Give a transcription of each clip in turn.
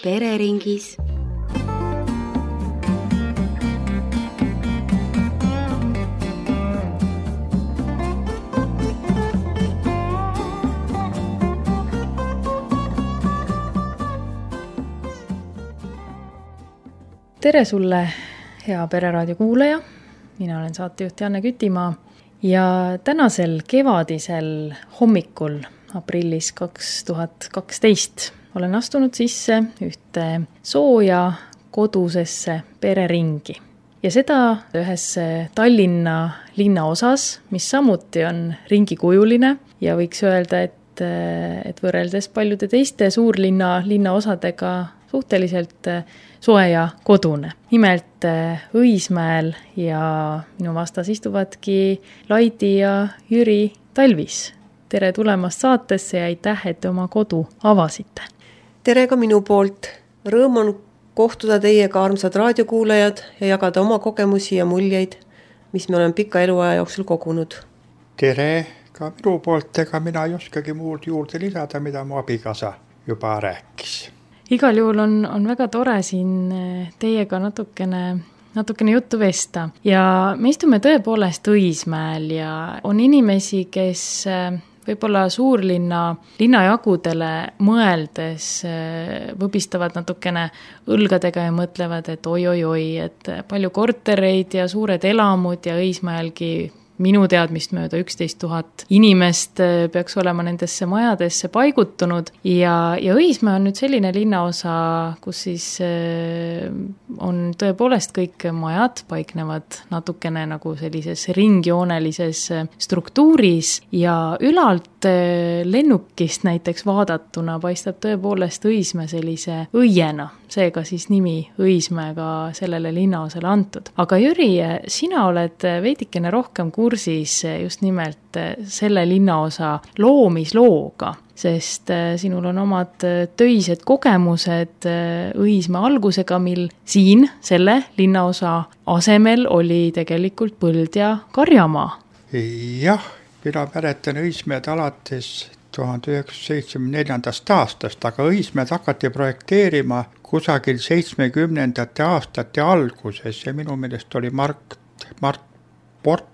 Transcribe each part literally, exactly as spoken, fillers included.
pereringis. Tere sulle, hea Pereraadio kuulaja. Mina olen saatejuht Janne Kütimaa ja tänasel kevadisel hommikul aprillis kaks tuhat kaksteist olen astunud sisse ühte sooja kodusesse pereringi. Ja seda ühes Tallinna linnaosas, mis samuti on ringikujuline ja võiks öelda, et, et võrreldes paljude teiste suurlinna linnaosadega suhteliselt soe ja kodune. Nimelt Õismäel ja minu vastas istuvadki Laidi ja Jüri Talvis. Tere tulemast saatesse ja aitäh, et te oma kodu avasite. Tere ka minu poolt. Rõõm on kohtuda teiega, armsad raadiokuulajad, ja jagada oma kogemusi ja muljeid, mis me oleme pika eluaja jooksul kogunud. Tere ka minu poolt, ega mina ei oskagi muud juurde lisada, mida mu abikaasa juba rääkis. Igal juhul on, on väga tore siin teiega natukene, natukene juttu vesta. Ja me istume tõepoolest Õismäel ja on inimesi, kes võib-olla suurlinna linnajagudele mõeldes võbistavad natukene õlgadega ja mõtlevad, et oi-oi-oi, et palju kortereid ja suured elamud ja Õismäelgi minu teadmist mööda üksteist tuhat inimest peaks olema nendesse majadesse paigutunud ja, ja Õismäe on nüüd selline linnaosa, kus siis on tõepoolest kõik majad paiknevad natukene nagu sellises ringjoonelises struktuuris ja ülalt lennukist näiteks vaadatuna paistab tõepoolest Õismäe sellise õiena, seega siis nimi Õismäe ka sellele linnaosale antud. Aga Jüri, sina oled veidikene rohkem kursis just nimelt selle linnaosa loomislooga, sest sinul on omad töised kogemused Õismäe algusega, mil siin selle linnaosa asemel oli tegelikult põld ja karjamaa. Jah, mina mäletan Õismäed alates tuhande üheksasaja seitsmekümne neljandast aastast, aga Õismäed hakati projekteerima kusagil seitsmekümnendate aastate alguses ja minu meelest oli Mark, Mart Port,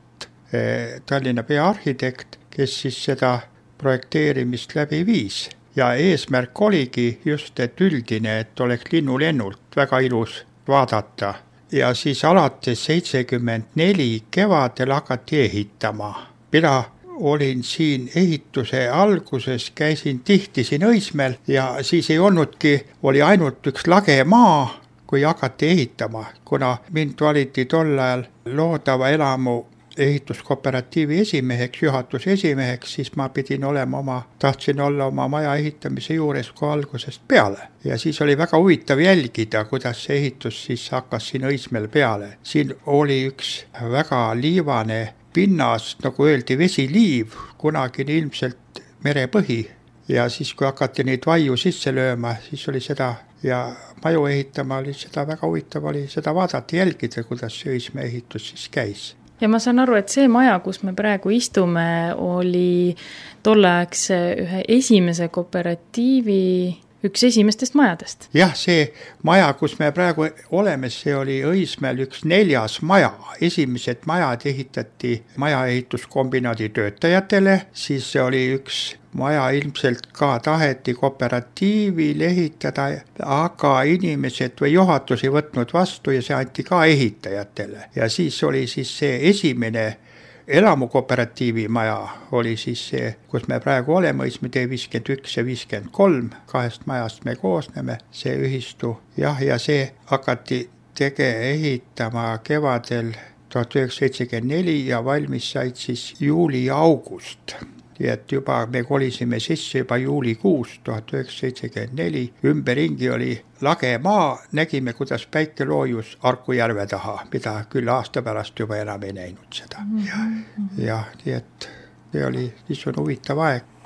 Tallinna peaarhitekt, kes siis seda projekteerimist läbi viis. Ja eesmärk oligi just, et üldine, et oleks linnulennult väga ilus vaadata. Ja siis alates seitsekümmend neli kevadel hakati ehitama. Mina olin siin ehituse alguses, käisin tihti siin Õismäel ja siis ei olnudki, oli ainult üks lage maa, kui hakati ehitama, kuna mind valiti tol ajal loodava elamu ehituskooperatiivi esimeheks, juhatuse esimeheks, siis ma pidin olema oma, tahtsin olla oma maja ehitamise juures kui algusest peale. Ja siis oli väga huvitav jälgida, kuidas see ehitus siis hakkas siin Õismäel peale. Siin oli üks väga liivane pinnas, nagu öeldi, vesiliiv, kunagi ilmselt merepõhi. Ja siis, kui hakati neid vaiu sisse lööma, siis oli seda, ja maju ehitama oli seda väga huvitav, oli seda vaadata, jälgida, kuidas see Õismäe ehitus siis käis. Ja ma saan aru, et see maja, kus me praegu istume, oli tolleaegse ühe esimese kooperatiivi üks esimestest majadest. Jah, see maja, kus me praegu oleme, see oli Õismäel üks neljas maja. Esimesed majad ehitati majaehituskombinaadi töötajatele, siis see oli üks maja ilmselt ka taheti kooperatiivil ehitada, aga inimesed või juhatus ei võtnud vastu ja see anti ka ehitajatele. Ja siis oli siis see esimene elamukooperatiivi maja oli siis see, kus me praegu oleme, Õismäe tee viiskümmend üks ja viiskümmend kolm, kahest majast me koosneme, see ühistu. Jah, ja see hakati tege ehitama kevadel tuhat üheksasada seitsekümmend neli ja valmis said siis juuli ja august. Ja et juba me kolisime sisse juba juulikuus tuhat üheksasada seitsekümmend neli. Ümberringi oli lage maa, nägime, kuidas päike loojus Arku järve taha, mida küll aasta pärast juba enam ei näinud seda. Ja, ja nii et see oli niisugune huvitav aeg.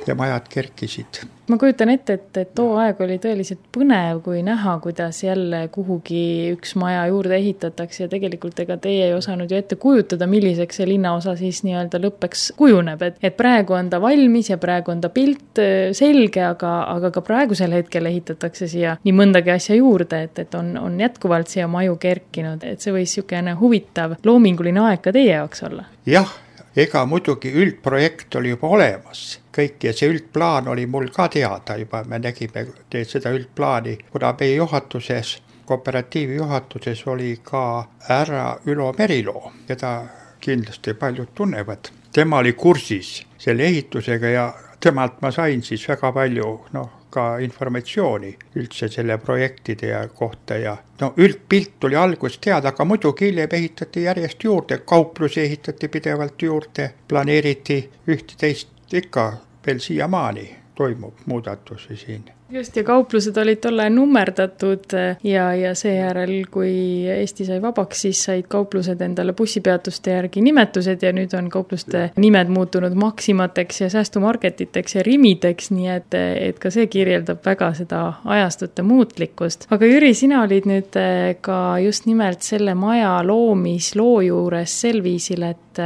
ja majad kerkisid. Ma kujutan ette, et, et too aeg oli tõeliselt põnev, kui näha, kuidas jälle kuhugi üks maja juurde ehitatakse ja tegelikult ega teie ei osanud ju ette kujutada, milliseks see linnaosa siis nii-öelda lõppeks kujuneb, et, et praegu on ta valmis ja praegu on ta pilt selge, aga, aga ka praegusel hetkel ehitatakse siia nii mõndagi asja juurde, et, et on, on jätkuvalt siia maju kerkinud, et see võis niisugune huvitav loominguline aeg ka teie jaoks olla. Jah, ega muidugi üldprojekt oli juba olemas kõik ja see üldplaan oli mul ka teada juba, me nägime seda üldplaani, kuna meie juhatuses, kooperatiivi juhatuses oli ka härra Ülo Meriloo, keda kindlasti paljud tunnevad. Tema oli kursis selle ehitusega ja temalt ma sain siis väga palju noh, ka informatsiooni üldse selle projektide ja kohta ja no üldpilt tuli algust teada, aga muidugi hiljem ehitati järjest juurde, kauplusi ehitati pidevalt juurde, planeeriti ühte teist ikka veel siiamaani toimub muudatusi siin. Just, ja kauplused olid tolle nummerdatud ja, ja seejärel, kui Eesti sai vabaks, siis said kauplused endale bussipeatuste järgi nimetused ja nüüd on kaupluste nimed muutunud Maximateks ja säästumarketiteks ja Rimideks, nii et, et ka see kirjeldab väga seda ajastute muutlikkust. Aga Jüri, sina olid nüüd ka just nimelt selle maja loomisloo juures sel viisil, et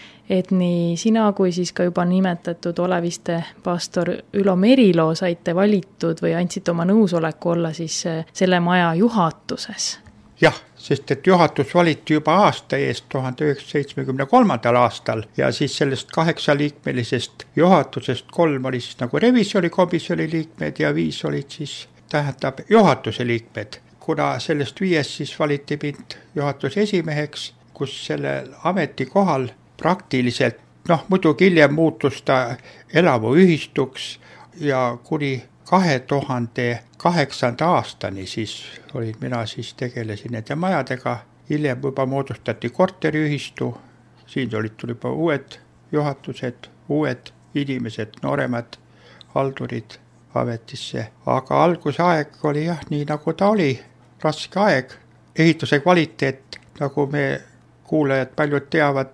et nii sina kui siis ka juba nimetatud Oleviste pastor Ülo Meriloo saite valitud või andsite oma nõusoleku olla siis selle maja juhatuses. Jah, sest et juhatus valiti juba aasta eest tuhande üheksasaja seitsmekümne kolmandal aastal ja siis sellest kaheksaliikmelisest juhatusest kolm oli siis nagu revisjonikomisjoni liikmed ja viis olid siis, tähendab, juhatuse liikmed. Kuna sellest viies siis valiti mind juhatuse esimeheks, kus sellel ametikohal praktiliselt, noh muidugi hiljem muutus ta elamuühistuks ja kuni kahe tuhande kaheksanda aastani siis olin mina siis tegelesin nende majadega. Hiljem juba moodustati korteriühistu, siin olid tuli juba uued juhatused, uued inimesed, nooremad haldurid ametisse. Aga algusaeg oli jah, nii nagu ta oli, raske aeg. Ehituse kvaliteet, nagu me kuulajad paljud teavad,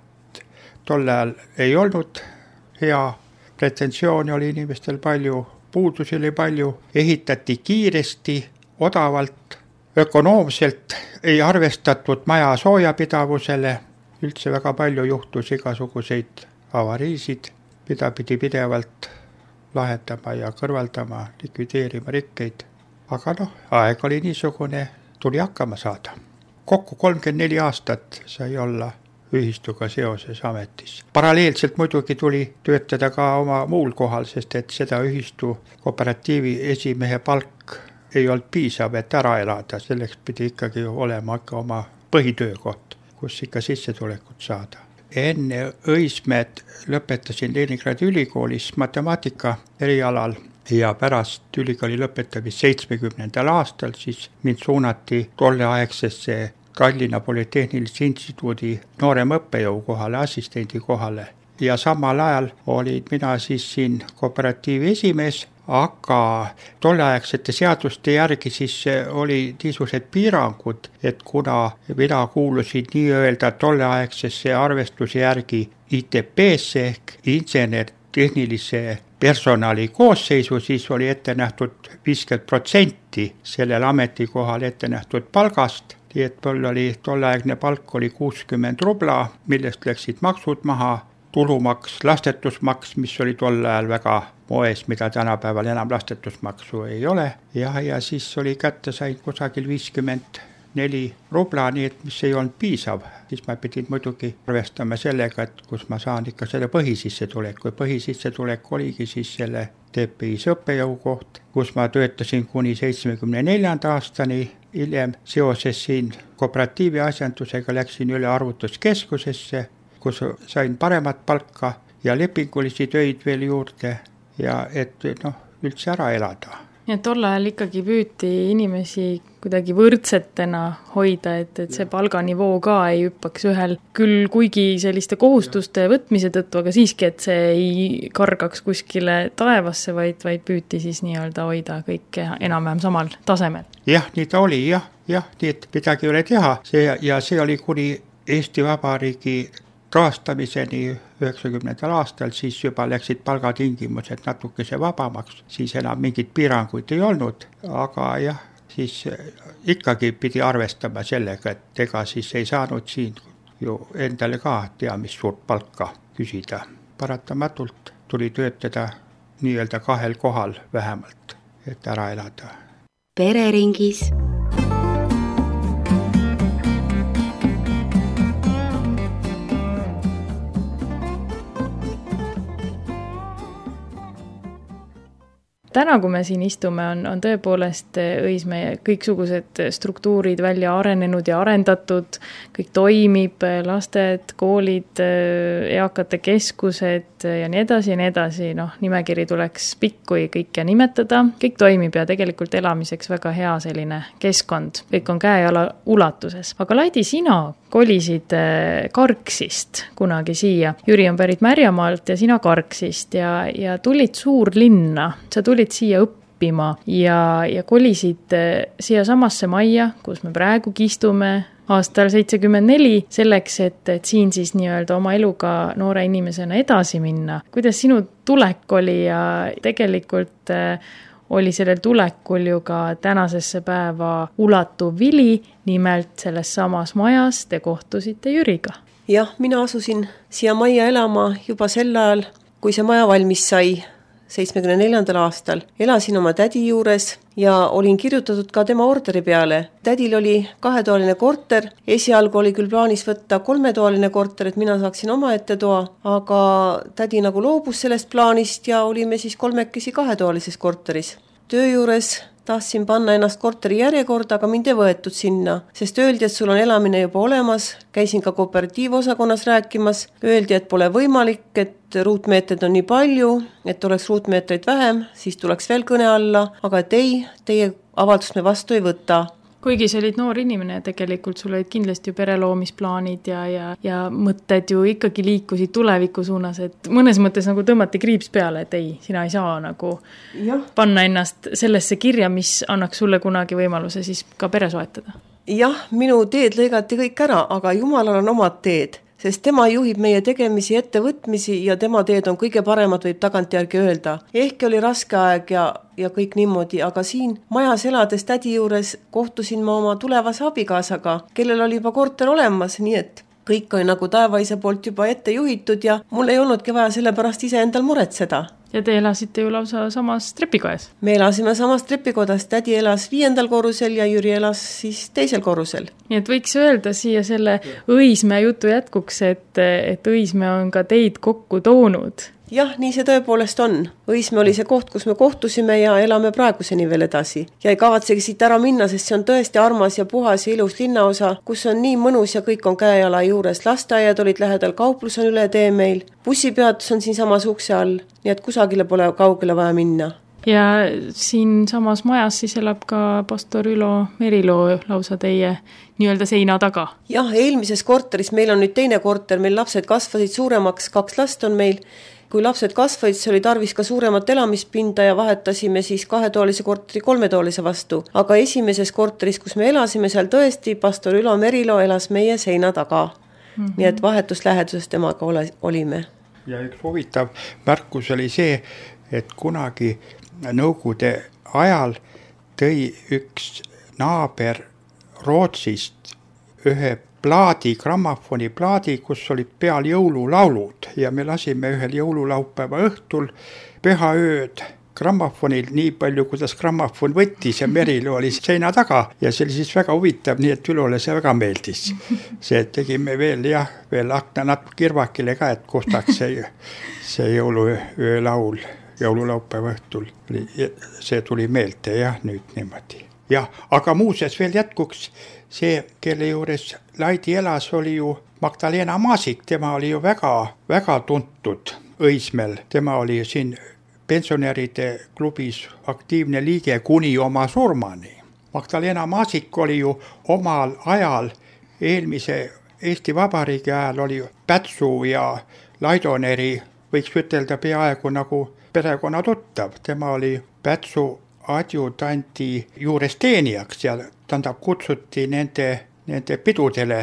tol ajal ei olnud hea, pretensiooni oli inimestel palju, puudusi oli palju, ehitati kiiresti, odavalt, ökonoomselt, ei arvestatud maja soojapidavusele, üldse väga palju juhtus igasuguseid avariisid, mida pidi pidevalt lahendama ja kõrvaldama, likvideerima rikkeid. Aga noh, aeg oli niisugune, tuli hakkama saada. Kokku kolmkümmend neli aastat sai olla ühistuga seoses ametis. Paralleelselt muidugi tuli töötada ka oma muul kohal, sest et seda ühistu kooperatiivi esimehe palk ei olnud piisav, et ära elada. Selleks pidi ikkagi olema ka oma põhitöökoht, kus ikka sissetulekut saada. Enne Õismäed lõpetasin Leningradi ülikoolis matemaatika erialal ja pärast ülikooli lõpetamist seitsmekümnendal aastal siis mind suunati tolleaegsesse Tallinna Polütehnilise Instituudi noorem õppejõu kohale, assistendi kohale. Ja samal ajal olin mina siis siin kooperatiivi esimees, aga tolleaegsete seaduste järgi siis oli niisugused piirangud, et kuna mina kuulusin nii-öelda tolleaegsesse arvestuse järgi I T P-sse ehk insener-tehnilise personali koosseisu, siis oli ette nähtud viiskümmend protsenti sellel ametikohal ette nähtud palgast. Et mul oli tolleaegne palk oli kuuskümmend rubla, millest läksid maksud maha, tulumaks, lastetusmaks, mis oli tol ajal väga moes, mida tänapäeval enam lastetusmaksu ei ole. Ja, ja siis oli kätte sain kusagil viiskümmend neli rubla, nii et mis ei olnud piisav. Siis ma pidin muidugi arvestama sellega, et kus ma saan ikka selle põhisissetuleku. Põhisissetulek oligi siis selle T P I-s õppejõu koht, kus ma töötasin kuni seitsmekümne neljanda aastani. Hiljem seoses siin kooperatiivi asjandusega läksin üle arvutuskeskusesse, kus sain paremat palka ja lepingulisi töid veel juurde ja et noh, üldse ära elada. Ja tol ajal ikkagi püüti inimesi kuidagi võrdsetena hoida, et, et see palganivoo ka ei hüppaks ühel küll kuigi selliste kohustuste võtmise tõttu, aga siiski, et see ei kargaks kuskile taevasse, vaid, vaid püüti siis nii-öelda hoida kõike enam-vähem samal tasemel. Jah, nii ta oli, jah, jah, nii et midagi ei ole teha see, ja see oli kuni Eesti Vabariigi taastamiseni üheksakümnendal aastal, siis juba läksid palgatingimused natukese vabamaks, siis enam mingeid piiranguid ei olnud, aga jah, siis ikkagi pidi arvestama sellega, et ega siis ei saanud siin ju endale ka tea mis suurt palka küsida. Paratamatult tuli töötada nii-öelda kahel kohal vähemalt, et ära elada. Pereringis. Täna, kui me siin istume, on, on tõepoolest Õismäe kõiksugused struktuurid välja arenenud ja arendatud, kõik toimib, lasted, koolid, eakate keskused ja nii edasi ja nii edasi, noh, nimekiri tuleks pikk, kui kõike nimetada, kõik toimib ja tegelikult elamiseks väga hea selline keskkond, kõik on käejala ulatuses. Aga Laidi, sina kolisid Karksist kunagi siia, Jüri on pärit Märjamaalt ja sina Karksist ja, ja tulid suurlinna, sa tulid siia õppima ja, ja kolisid siia samasse majja, kus me praegugi istume aastal seitsekümmend neli, selleks, et, et siin siis nii-öelda oma eluga noore inimesena edasi minna. Kuidas sinu tulek oli ja tegelikult oli sellel tulekul ju ka tänasesse päeva ulatuv vili, nimelt selles samas majas te kohtusite Jüriga. Jah, mina asusin siia majja elama juba sel ajal, kui see maja valmis sai seitsmekümne neljandal aastal. Elasin oma tädi juures ja olin kirjutatud ka tema orderi peale. Tädil oli kahetoaline korter, esialgu oli küll plaanis võtta kolmetoaline korter, et mina saaksin oma ette toa, aga tädi nagu loobus sellest plaanist ja olime siis kolmekesi kahetoalises korteris. Töö juures tahtsin panna ennast korteri järjekorda, aga mind ei võetud sinna, sest öeldi, et sul on elamine juba olemas, käisin ka kooperatiivosakonnas rääkimas, öeldi, et pole võimalik, et ruutmeetreid on nii palju, et oleks ruutmeetreid vähem, siis tuleks veel kõne alla, aga et ei, teie avaldust me vastu ei võta. Kuigi sa olid noor inimene ja tegelikult sul olid kindlasti ju pereloomisplaanid ja, ja, ja mõtted ju ikkagi liikusid tuleviku suunas, et mõnes mõttes nagu tõmmati kriips peale, et ei, sina ei saa nagu ja. panna ennast sellesse kirja, mis annaks sulle kunagi võimaluse siis ka pere soetada. Jah, minu teed lõigati kõik ära, aga Jumalal on omad teed, sest tema juhib meie tegemisi, ettevõtmisi ja tema teed on kõige paremad, võib tagantjärgi öelda. Ehk oli raske aeg ja, ja kõik niimoodi, aga siin majas elades tädi juures kohtusin ma oma tulevase abikaasaga, kellel oli juba korter olemas, nii et kõik oli nagu taevaisa poolt juba ette juhitud ja mul ei olnudki vaja sellepärast ise endal muretseda. Ja te elasite ju lausa samas trepikojas? Me elasime samas trepikodas, tädi elas viiendal korrusel ja Jüri elas siis teisel korrusel. Nii et võiks öelda siia selle Õismäe jutu jätkuks, et, et Õismäe on ka teid kokku toonud. Jah, nii see tõepoolest on. Õismäe oli see koht, kus me kohtusime ja elame praeguseni veel edasi. Ja ei kavatsegi siit ära minna, sest see on tõesti armas ja puhas ja ilus linnaosa, kus on nii mõnus ja kõik on käejala juures. Lasteaiad olid lähedal, kauplus on üle tee meil, bussipeatus on siin samas ukse all, nii et kusagile pole kaugele vaja minna. Ja siin samas majas siis elab ka pastor Ülo Meriloo lausa teie nii-öelda seina taga. Jah, eelmises korteris, meil on nüüd teine korter, meil lapsed kasvasid suuremaks, kaks last on meil. Kui lapsed kasvaid, see oli tarvis ka suuremat elamispinda ja vahetasime siis kahetoolise korteri kolmetoolise vastu. Aga esimeses korteris, kus me elasime, seal tõesti pastor Ülo Merilo elas meie seina taga. Mm-hmm. Nii et vahetusläheduses temaga ole, olime. Ja üks huvitav märkus oli see, et kunagi Nõukogude ajal tõi üks naaber Rootsist ühe plaadi, grammafoni plaadi, kus olid peal jõululaulud ja me lasime ühel jõululaupäeva õhtul pühaööd grammafonil nii palju, kuidas grammafon võttis ja Meril oli seina taga ja see oli siis väga huvitav, nii et Ülole see väga meeldis. See tegime veel, jah, veel akna natuke kirvakile ka, et kostaks see, see jõuluöö laul, jõululaupäeva õhtul. See tuli meelde, jah, nüüd niimoodi. Jah, aga muuses veel jätkuks see, kelle juures Laidi elas, oli ju Magdalena Maasik, tema oli ju väga, väga tuntud Õismäel, tema oli siin pensionäride klubis aktiivne liige kuni oma surmani. Magdalena Maasik oli ju omal ajal, eelmise Eesti Vabariigi ajal oli Pätsu ja Laidoneri, võiks ütelda peaaegu nagu perekonna tuttav, tema oli Pätsu adjutanti juures teenijaks ja tähendab kutsuti nende, nende pidudele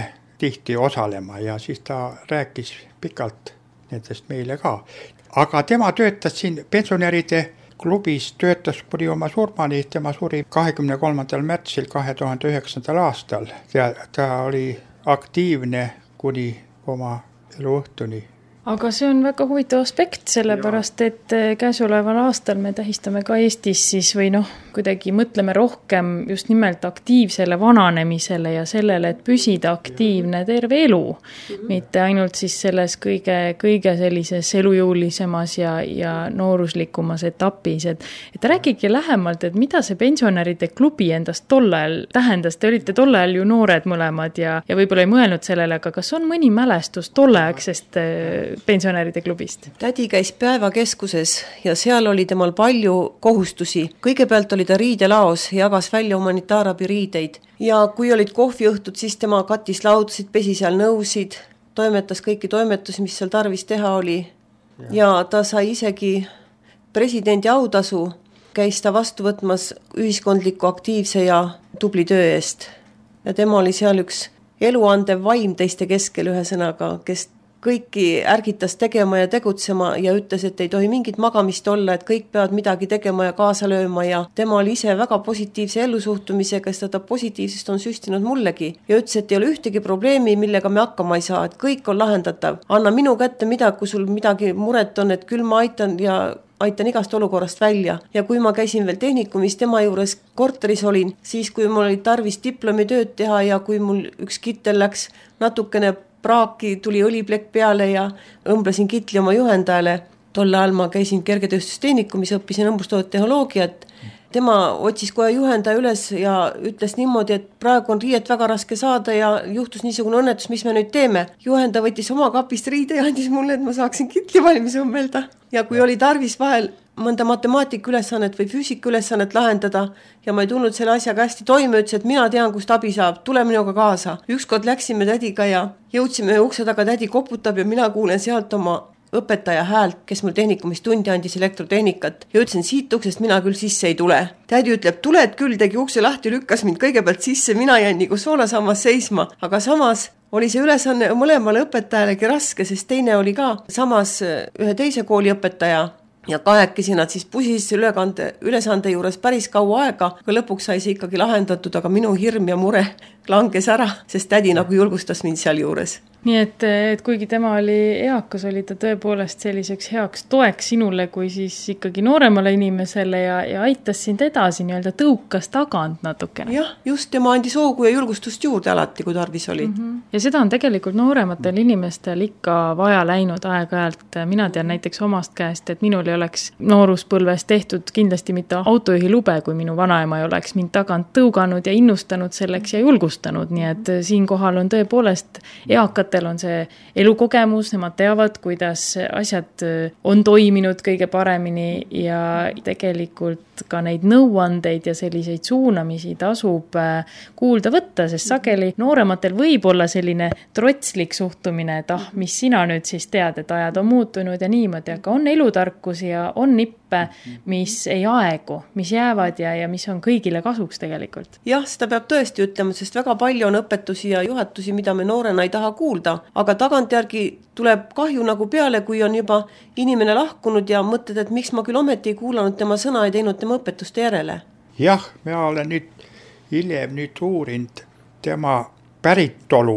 tihti osalema ja siis ta rääkis pikalt nendest meile ka. Aga tema töötas siin pensionäride klubis, töötas kuni oma surmani, tema suri kahekümne kolmandal märtsil kahe tuhande üheksandal aastal ja ta oli aktiivne kuni oma eluõhtuni. Aga see on väga huvitav aspekt, sellepärast et käesoleval aastal me tähistame ka Eestis siis või noh, kuidagi mõtleme rohkem just nimelt aktiivsele vananemisele ja sellele, et püsida aktiivne terve elu, mitte ainult siis selles kõige, kõige sellises elujõulisemas ja, ja nooruslikumas etapis. Et, et rääkige lähemalt, et mida see pensionäride klubi endast tollel tähendas, te olite tollel ju noored mõlemad ja, ja võib-olla ei mõelnud sellele, aga kas on mõni mälestus tolleaegsest pensionäride klubist? Tädi käis päevakeskuses ja seal oli temal palju kohustusi. Kõigepealt oli ta riidelaos, jagas välja humanitaarabi riideid ja kui olid kohviõhtud, siis tema katis laudsid, pesi seal nõusid, toimetas kõiki toimetusi, mis seal tarvis teha oli ja ta sai isegi presidendi autasu, käis ta vastu võtmas ühiskondliku aktiivse ja tubli töö eest ja tema oli seal üks eluandev vaim teiste keskel ühesõnaga, kes kõiki ärgitas tegema ja tegutsema ja ütles, et ei tohi mingit magamist olla, et kõik peavad midagi tegema ja kaasa lööma ja tema oli ise väga positiivse ellusuhtumisega, sest ta positiivsest on süstinud mullegi ja ütles, et ei ole ühtegi probleemi, millega me hakkama ei saa, et kõik on lahendatav. Anna minu kätte midagi, kui sul midagi muret on, et küll ma aitan ja aitan igast olukorrast välja. Ja kui ma käisin veel tehnikumis tema juures korteris olin, siis kui mul oli tarvis diplomitööd teha ja kui mul üks kittel läks natukene praaki, tuli õliplekk peale ja õmblesin kitli oma juhendajale. Tolle ajal ma käisin kergetööstusteenikumis, õppisin õmbustood tehnoloogiat. Tema otsis kohe juhendaja üles ja ütles niimoodi, et praegu on riiet väga raske saada ja juhtus niisugune õnnetus, mis me nüüd teeme. Juhendaja võttis oma kapist riide ja andis mulle, et ma saaksin kitli valmis õmmelda. Ja kui oli tarvis vahel mõnda matemaatika ülesannet või füüsika ülesannet lahendada ja ma ei tulnud selle asjaga hästi toime, ütles, et mina tean, kust abi saab, tule minuga kaasa. Ükskord läksime tädiga ja jõudsime ukse taga, tädi koputab ja mina kuulen sealt oma õpetaja häält, kes mul tehnikumist tundi andis elektrotehnikat ja ütlesin, siit uksest mina küll sisse ei tule. Tädi ütleb, tuled küll, tegi ukse lahti, lükkas mind kõigepealt sisse, mina jäin nagu soolasammas seisma, aga samas oli see ülesanne mõlemale õpetajalegi raske, sest teine oli ka samas ühe teise kooli õpetaja ja kahekesi nad siis pusis ülekande, ülesande juures päris kaua aega, aga lõpuks sai see ikkagi lahendatud, aga minu hirm ja mure langes ära, sest tädi nagu julgustas mind seal juures. Nii et, et kuigi tema oli eakas, oli ta tõepoolest selliseks heaks toeks sinule kui siis ikkagi nooremale inimesele ja, ja aitas sind edasi, nii-öelda tõukas tagant natukene. Jah, just tema andis hoogu ja julgustust juurde alati, kui tarvis oli. Mm-hmm. Ja seda on tegelikult noorematel inimestel ikka vaja läinud aeg-ajalt. Mina tean näiteks omast käest, et minul ei oleks nooruspõlves tehtud kindlasti mitte autojuhi lube, kui minu vanaema ei oleks mind tagant tõuganud ja innustanud selleks ja julgustanud. Nii et siinkohal on tõepoolest eakat on see elukogemus, nemad teavad, kuidas asjad on toiminud kõige paremini ja tegelikult ka neid nõuandeid ja selliseid suunamisi tasub kuulda võtta, sest sageli noorematel võib olla selline trotslik suhtumine, et ah, mis sina nüüd siis tead, et ajad on muutunud ja niimoodi, aga on elutarkusi ja on nippe, mis ei aegu, mis jäävad ja, ja mis on kõigile kasuks tegelikult. Jah, seda peab tõesti ütlema, sest väga palju on õpetusi ja juhatusi, mida me noorena ei taha kuulda, aga tagantjärgi tuleb kahju nagu peale, kui on juba inimene lahkunud ja mõtled, et miks ma küll ometi ei kuulanud tema sõna, ei teinud tema õpetuste järele. Jah, me olen nüüd hiljem nüüd uurinud tema päritolu.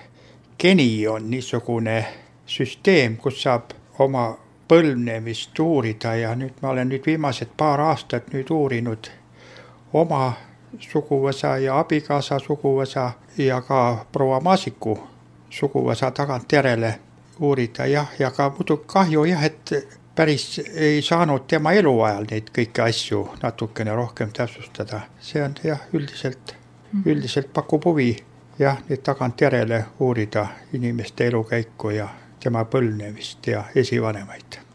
Geni on niisugune süsteem, kus saab oma põlvnemist uurida ja nüüd ma olen nüüd viimased paar aastat nüüd uurinud oma suguvõsa ja abikaasa suguvõsa ja ka proua Maasiku suguvõsa tagant järele uurida jah, ja ka muidu kahju jah, et päris ei saanud tema eluajal neid kõiki asju natukene rohkem täpsustada. See on jah, üldiselt, üldiselt pakub huvi jah, neid tagant järele uurida inimeste elukäiku ja tema põlvnemist ja esivanemaid.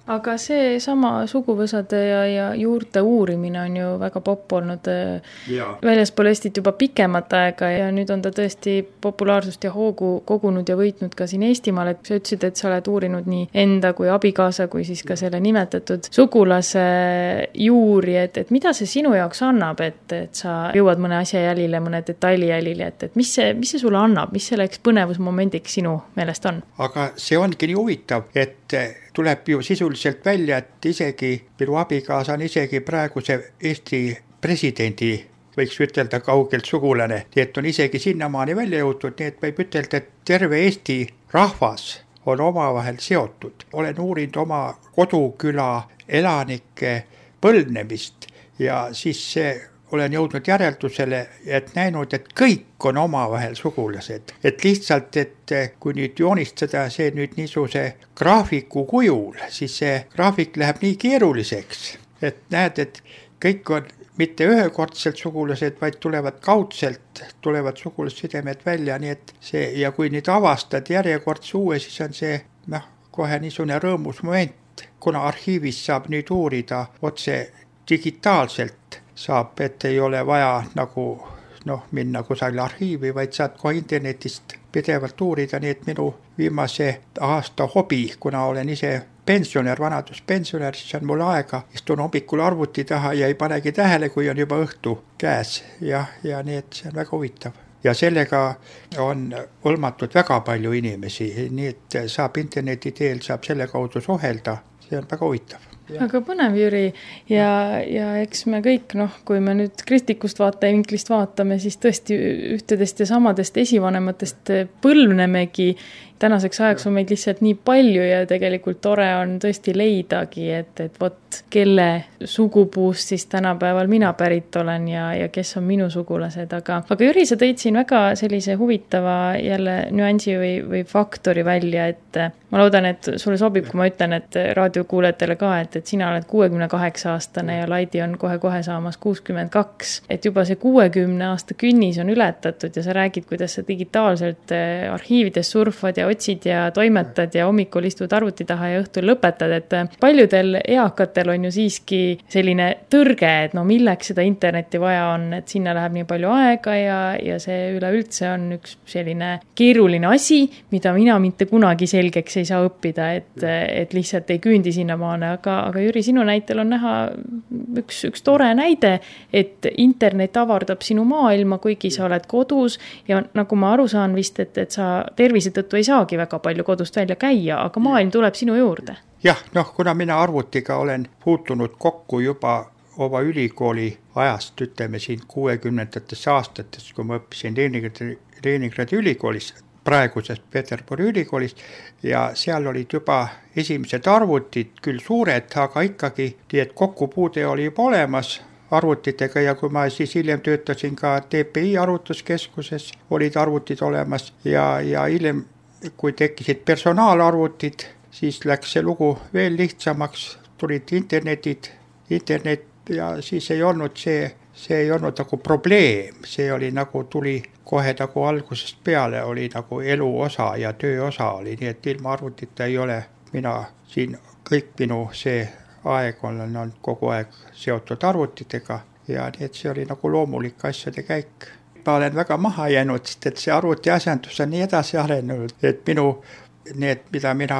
aga see sama suguvõsade ja, ja juurte uurimine on ju väga popp olnud ja. väljaspool Eestit juba pikemat aega ja nüüd on ta tõesti populaarsust ja hoogu kogunud ja võitnud ka siin Eestimaal, et sa ütlesid, et sa oled uurinud nii enda kui abikaasa kui siis ka selle nimetatud sugulase juuri, et, et mida see sinu jaoks annab, et, et sa jõuad mõne asja jälile, mõne detaili jälile, et, et mis see, mis see sulle annab, mis selleks põnevusmomendiks sinu meelest on? Aga see ongi nii huvitav, et tuleb ju sisuliselt välja, et isegi minu abikaasa on isegi praeguse Eesti presidendi, võiks ütelda kaugelt sugulane, nii et on isegi sinnamaani välja jõutud, nii et võib ütelda, et terve Eesti rahvas on omavahel seotud. Olen uurinud oma koduküla elanike põlvnemist ja siis see olen jõudnud järeldusele, et näinud, et kõik on omavahel sugulased. Et lihtsalt, et kui nüüd joonistada see nüüd niisuguse graafiku kujul, siis see graafik läheb nii keeruliseks, et näed, et kõik on mitte ühekordselt sugulased, vaid tulevad kaudselt, tulevad sugulassidemed välja, nii et see, ja kui nüüd avastad järjekordse uue, siis on see noh, kohe niisugune rõõmus moment, kuna arhiivis saab nüüd uurida otse digitaalselt, saab, et ei ole vaja nagu noh, minna kusagile arhiivi, vaid saad kohe internetist pidevalt uurida, nii et minu viimase aasta hobi, kuna olen ise pensionär, vanaduspensionär, siis on mul aega, istun hommikul arvuti taha ja ei panegi tähele, kui on juba õhtu käes ja, ja nii, et see on väga huvitav. Ja sellega on hõlmatud väga palju inimesi, nii et saab interneti teel, saab selle kaudu suhelda, see on väga huvitav. Ja. Aga põnev, Jüri, ja, ja eks me kõik, noh, kui me nüüd kristikust vaata ja vinklist vaatame, siis tõesti ühtedest ja samadest esivanematest põlvnemegi. Tänaseks ajaks on meid lihtsalt nii palju ja tegelikult tore on tõesti leidagi, et, et vot kelle sugupuust siis tänapäeval mina pärit olen ja, ja kes on minu sugulased. Aga, aga Jüri, sa tõid siin väga sellise huvitava jälle nüansi või, või faktori välja, et ma loodan, et sulle sobib, kui ma ütlen, et raadiokuulajatele ka, et, et sina oled kuuekümne kaheksa aastane ja Laidi on kohe-kohe saamas kuuskümmend kaks. Et juba see kuuekümne aasta künnis on ületatud ja sa räägid, kuidas sa digitaalselt arhiivides surfad ja otsid ja toimetad ja hommikul istud arvuti taha ja õhtul lõpetad, et paljudel eakatel on ju siiski selline tõrge, et no milleks seda internetti vaja on, et sinna läheb nii palju aega ja, ja see üleüldse on üks selline keeruline asi, mida mina mitte kunagi selgeks ei saa õppida, et, et lihtsalt ei küündi sinna maane, aga, aga Jüri, sinu näitel on näha üks, üks tore näide, et internet avardab sinu maailma, kuigi sa oled kodus ja nagu ma aru saan vist, et, et sa tervise tõttu ei saagi väga palju kodust välja käia, aga maailm tuleb sinu juurde. Jah, noh, kuna mina arvutiga olen puutunud kokku juba oma ülikooli ajast, ütleme siin kuuekümnendates aastates, kui ma õppisin Leningradi, Leningradi ülikoolis, praeguses Peterburi ülikoolis, ja seal olid juba esimesed arvutid, küll suured, aga ikkagi, nii et kokkupuude oli juba olemas arvutitega ja kui ma siis hiljem töötasin ka T P I arvutuskeskuses, olid arvutid olemas ja, ja hiljem, kui tekkisid personaalarvutid, siis läks see lugu veel lihtsamaks, tulid internetid, internet ja siis ei olnud see, see ei olnud nagu probleem, see oli nagu tuli kohe nagu algusest peale, oli nagu elu osa ja töö osa oli, nii et ilma arvutita ei ole mina siin kõik minu see aeg on, on kogu aeg seotud arvutitega ja nii, et see oli nagu loomulik asjade käik. Ma olen väga maha jäänud, sest et see arvutiasjandus on nii edasi arenenud, et minu, need, mida mina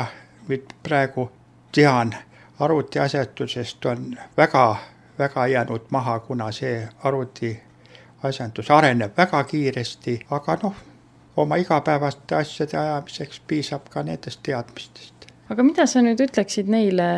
praegu tean arvutiasjandusest on väga, väga jäänud maha, kuna see arvutiasjandus areneb väga kiiresti, aga noh, oma igapäevaste asjade ajamiseks piisab ka nendest teadmistest. Aga mida sa nüüd ütleksid neile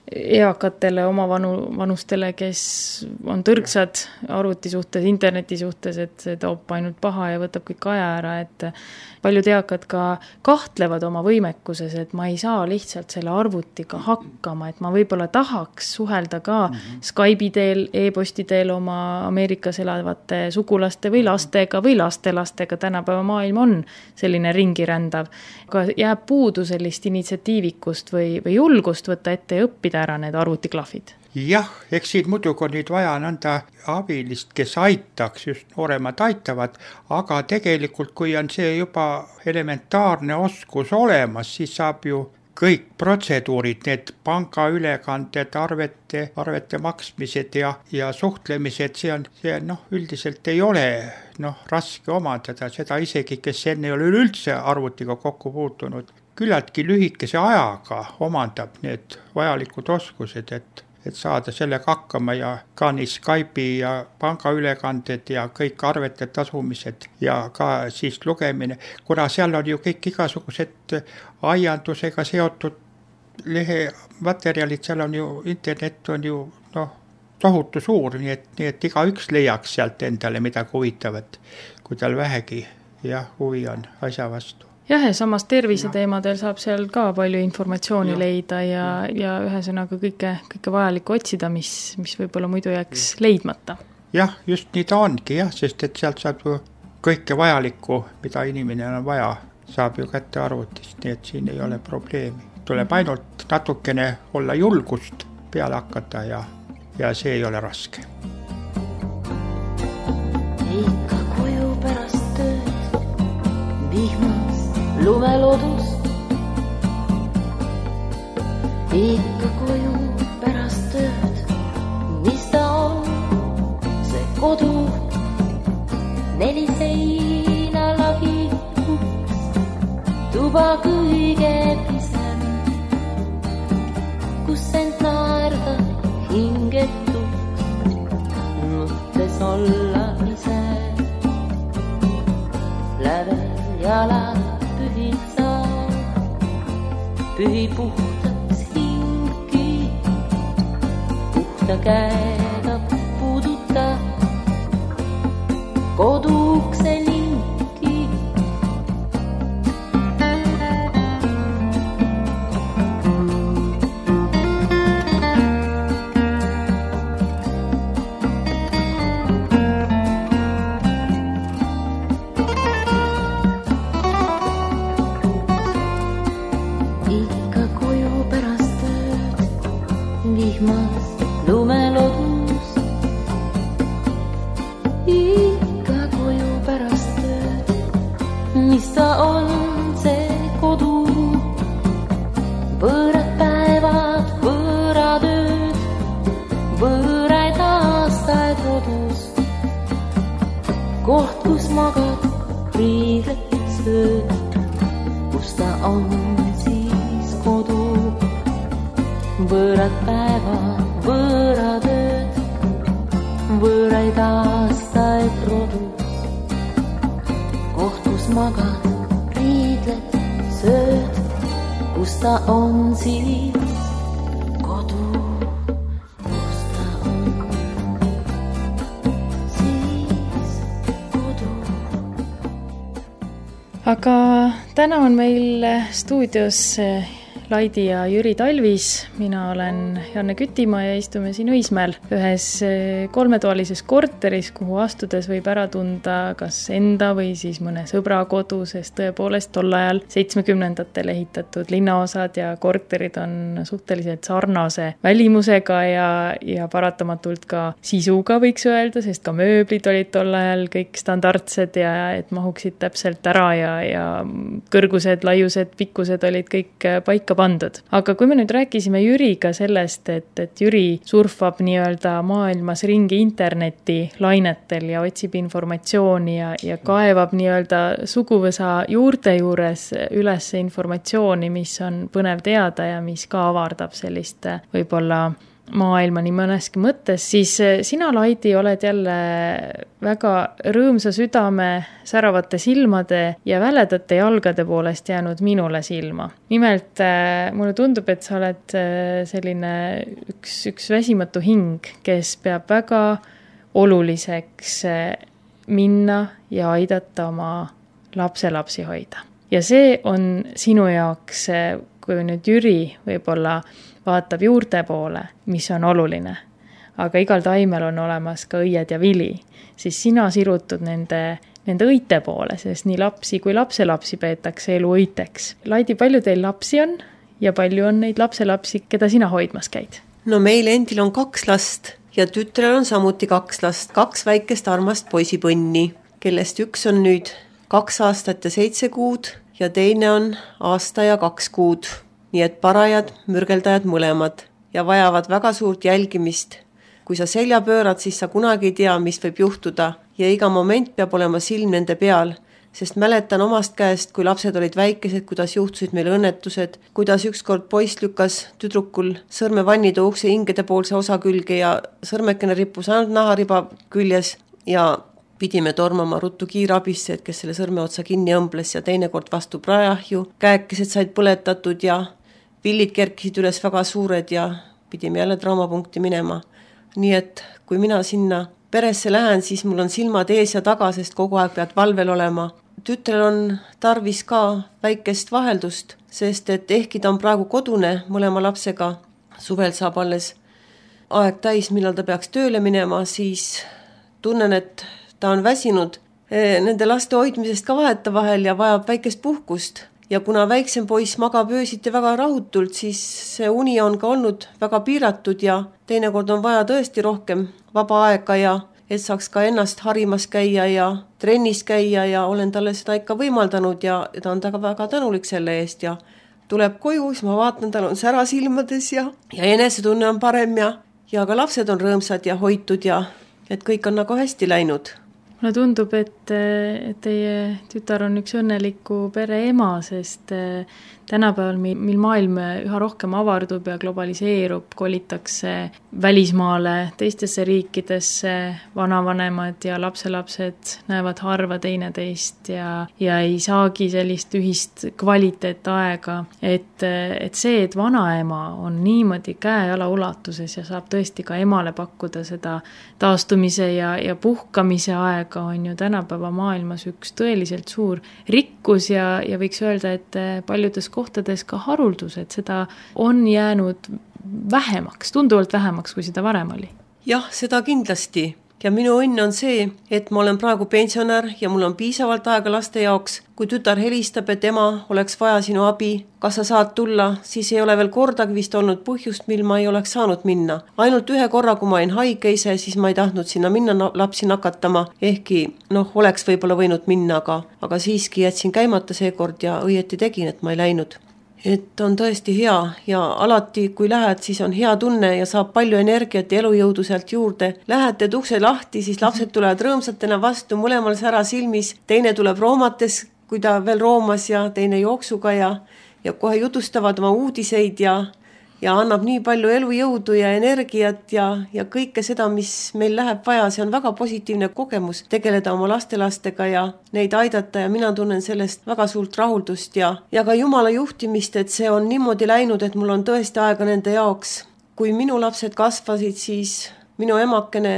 eakatele oma vanu, vanustele, kes on tõrksad arvuti suhtes, interneti suhtes, et see toob ainult paha ja võtab kõik aja ära, et paljud eakad ka kahtlevad oma võimekuses, et ma ei saa lihtsalt selle arvutiga hakkama, et ma võib-olla tahaks suhelda ka mm-hmm. Skype'i teel, e-posti teel oma Ameerikas elavate sugulaste või lastega või lastelastega, tänapäeva maailm on selline ringirändav, aga jääb puudu sellist initsiatiivikust või, või julgust võtta ette ja õppida ära need arvutiklahvid. Jah, eks siin muidugi on nüüd vaja nõnda abilist, kes aitaks, just nooremad aitavad, aga tegelikult kui on see juba elementaarne oskus olemas, siis saab ju kõik protseduurid, need pangaülekanded, arvete, arvete maksmised ja, ja suhtlemised, see on, see noh, üldiselt ei ole noh, raske omandada, seda isegi, kes enne ei ole üleüldse arvutiga kokku puutunud. Küllaltki lühikese ajaga omandab need vajalikud oskused, et et saada sellega hakkama ja ka nii Skype'i ja pangaülekanded ja kõik arvete tasumised ja ka siis lugemine, kuna seal on ju kõik igasugused aiandusega seotud lehe materjalid, seal on ju, internet on ju noh, tohutu suur, nii et, nii et iga üks leiaks sealt endale midagi huvitavat, kui tal vähegi ja huvi on asja vastu. Jah, ja samas terviseteemadel saab seal ka palju informatsiooni ja. leida ja, ja ühesõnaga kõike, kõike vajalikku otsida, mis, mis võib-olla muidu jääks leidmata. Jah, just nii ta ongi, jah, sest et sealt saab ju kõike vajalikku, mida inimene on vaja, saab ju kätte arvutist, nii et siin ei ole probleemi. Tuleb ainult natukene olla julgust peale hakata ja, ja see ei ole raske. Ikka koju pärast tööd, vihmas lumelodus, ikka koju pärast tööd, mis ta on, see kodu, neli seina lagi uks, tuba kõige pisem, kus end naerda hingetuks, mõttes olla ise, lävel jalad pühitsa, pühi puhtaks hingi, puhta käega puuduta, kodukse linki. Lumelodus, ikka koju pärast tööd, mis ta on see kodu, võõrad päevad, võõrad ööd, võõraid aastaid kodus, koht, kus magad, riided sööd, kus ta on siis kodu, võõrad päevad, võõrad ööd, võõraid aastaid rodus, koht, kus magad, riidled, sööd, kus ta on siis kodu, kus ta on siis kodu. Aga täna on meil stuudios Laidi ja Jüri Talvis, mina olen Janne Kütimaa ja istume siin Õismäel ühes kolmetoalises korteris, kuhu astudes võib ära tunda kas enda või siis mõne sõbra kodu, sest tõepoolest tol ajal seitsmekümnendatel ehitatud linnaosad ja korterid on suhteliselt sarnase välimusega ja, ja paratamatult ka sisuga võiks öelda, sest ka mööblid olid tol ajal kõik standardsed ja et mahuksid täpselt ära ja, ja kõrgused, laiused, pikkused olid kõik paika pandud. Aga kui me nüüd rääkisime Jüriga sellest, et, et Jüri surfab nii-öelda maailmas ringi interneti lainetel ja otsib informatsiooni ja, ja kaevab nii-öelda suguvõsa juurte juures üles informatsiooni, mis on põnev teada ja mis ka avardab sellist võib-olla maailma nii mõneski mõttes, siis sina, Laidi, oled jälle väga rõõmsa südame, säravate silmade ja väledate jalgade poolest jäänud minule silma. Nimelt mulle tundub, et sa oled selline üks, üks väsimatu hing, kes peab väga oluliseks minna ja aidata oma lapselapsi hoida. Ja see on sinu jaoks, kui nüüd Jüri võib-olla vaatab juurte poole, mis on oluline, aga igal taimel on olemas ka õied ja vili, siis sina sirutud nende, nende õite poole, sest nii lapsi kui lapselapsi peetakse elu õiteks. Laidi, palju teil lapsi on ja palju on neid lapselapsi, keda sina hoidmas käid? No meil endil on kaks last ja tütrel on samuti kaks last, kaks väikest armast poisipõnni, kellest üks on nüüd kaks aastat ja seitse kuud ja teine on aasta ja kaks kuud. nii et parajad mürgeldajad mõlemad ja vajavad väga suurt jälgimist. Kui sa selja pöörad, siis sa kunagi ei tea, mis võib juhtuda ja iga moment peab olema silm nende peal, sest mäletan omast käest, kui lapsed olid väikesed, kuidas juhtusid meil õnnetused, kuidas ükskord poiss lükkas tüdrukul sõrme vannitoa ukse hingede poolse osa külge ja sõrmekene rippus ainult nahariba küljes ja pidime tormama ruttu kiirabisse, et kes selle sõrme otsa kinni õmbles ja teinekord vastu praeahju, käekesed said põletatud ja pillid kerkisid üles väga suured ja pidime jälle traumapunkti minema. Nii et kui mina sinna peresse lähen, siis mul on silmad ees ja taga, sest kogu aeg pead valvel olema. Tütrel on tarvis ka väikest vaheldust, sest et ehkki ta on praegu kodune mõlema lapsega, suvel saab alles aeg täis, millal ta peaks tööle minema, siis tunnen, et ta on väsinud nende laste hoidmisest ka vaheta vahel ja vajab väikest puhkust. Ja kuna väiksem poiss magab öösiti väga rahutult, siis see uni on ka olnud väga piiratud ja teinekord on vaja tõesti rohkem vaba aega ja et saaks ka ennast harimas käia ja trennis käia ja olen talle seda ikka võimaldanud ja ta on taga väga tänulik selle eest ja tuleb koju, siis ma vaatan, tal on sära silmades ja, ja enesetunne on parem ja, ja ka lapsed on rõõmsad ja hoitud ja et kõik on nagu hästi läinud. Mulle tundub, et, et teie tütar on üks õnneliku pere ema, sest tänapäeval, mil maailm üha rohkem avardub ja globaliseerub, kolitakse välismaale, teistesse riikidesse, vanavanemad ja lapselapsed näevad harva teineteist ja, ja ei saagi sellist ühist kvaliteetaega. Et, et see, et vanaema on niimoodi käe-jala ulatuses ja saab tõesti ka emale pakkuda seda taastumise ja, ja puhkamise aega, on ju tänapäeva maailmas üks tõeliselt suur rikkus ja, ja võiks öelda, et paljudes kohtades ka haruldus, et seda on jäänud vähemaks, tunduvalt vähemaks, kui seda varem oli. Jah, seda kindlasti. Ja minu õnn on see, et ma olen praegu pensionär ja mul on piisavalt aega laste jaoks. Kui tütar helistab, et ema oleks vaja sinu abi, kas sa saad tulla, siis ei ole veel kordagi vist olnud põhjust, mil ma ei oleks saanud minna. Ainult ühe korra, kui ma olin haige ise, siis ma ei tahtnud sinna minna lapsi nakatama, ehkki noh, oleks võib-olla võinud minna, aga, aga siiski jätsin käimata seekord ja õieti tegin, et ma ei läinud. Et on tõesti hea ja alati, kui lähed, siis on hea tunne ja saab palju energiat ja elujõudu sealt juurde. Lähed, teed ukse lahti, siis lapsed tulevad rõõmsatena vastu, mõlemal sära silmis, teine tuleb roomates, kui ta veel roomas ja teine jooksuga ja, ja kohe jutustavad oma uudiseid ja, ja annab nii palju elujõudu ja energiat ja, ja kõike seda, mis meil läheb vaja. See on väga positiivne kogemus tegeleda oma lastelastega ja neid aidata ja mina tunnen sellest väga suurt rahuldust ja, ja ka Jumala juhtimist, et see on niimoodi läinud, et mul on tõesti aega nende jaoks. Kui minu lapsed kasvasid, siis minu emakene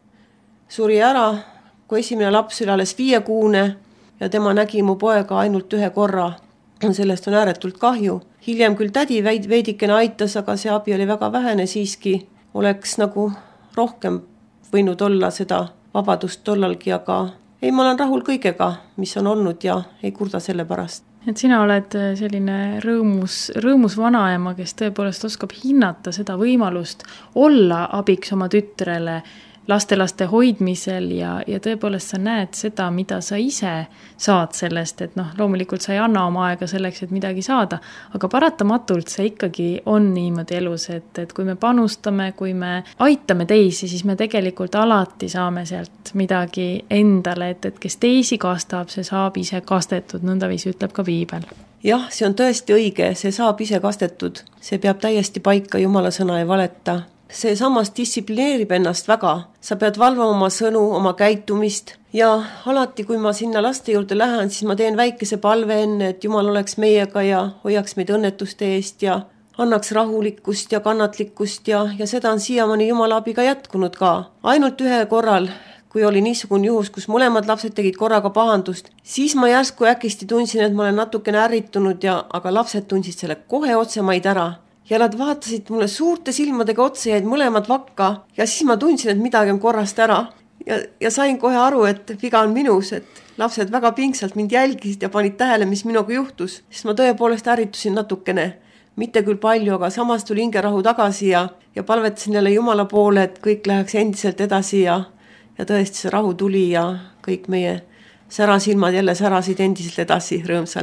suri ära, kui esimene laps oli alles viiekuune ja tema nägi mu poega ainult ühe korra. Sellest on ääretult kahju. Hiljem küll tädi veidikene aitas, aga see abi oli väga vähene siiski. Oleks nagu rohkem võinud olla seda vabadust tollalgi, aga ei, ma olen rahul kõigega, mis on olnud ja ei kurda selle pärast. Et sina oled selline rõõmus, rõõmus vanaema, kes tõepoolest oskab hinnata seda võimalust olla abiks oma tütrele, lastelaste hoidmisel ja, ja tõepoolest sa näed seda, mida sa ise saad sellest, et noh, loomulikult sa ei anna oma aega selleks, et midagi saada, aga paratamatult see ikkagi on niimoodi elus, et, et kui me panustame, kui me aitame teisi, siis me tegelikult alati saame sealt midagi endale, et, et kes teisi kastab, see saab ise kastetud, nõndaviisi ütleb ka piibel. Jah, see on tõesti õige, see saab ise kastetud, see peab täiesti paika, Jumala sõna ei valeta. See samas distsiplineerib ennast väga. Sa pead valvama oma sõnu, oma käitumist ja alati, kui ma sinna laste juurde lähen, siis ma teen väikese palve enne, et Jumal oleks meiega ja hoiaks meid õnnetuste eest ja annaks rahulikkust ja kannatlikkust ja, ja seda on siiamaani Jumala abiga jätkunud ka. Ainult ühe korral, kui oli niisugune juhus, kus mõlemad lapsed tegid korraga pahandust, siis ma järsku äkisti tundsin, et ma olen natukene ärritunud ja, aga lapsed tundsid selle kohe otsemaid ära. Ja nad vaatasid mulle suurte silmadega otsa, jäid mõlemad vakka ja siis ma tundsin, et midagi on korrast ära. Ja, ja sain kohe aru, et viga on minus, et lapsed väga pingsalt mind jälgisid ja panid tähele, mis minuga juhtus. Sest ma tõepoolest ärritusin natukene, mitte küll palju, aga samas tuli hingerahu tagasi ja, ja palvetasin jälle Jumala poole, et kõik läheks endiselt edasi ja, ja tõesti see rahu tuli ja kõik meie särasilmad jälle särasid endiselt edasi rõõmsalt.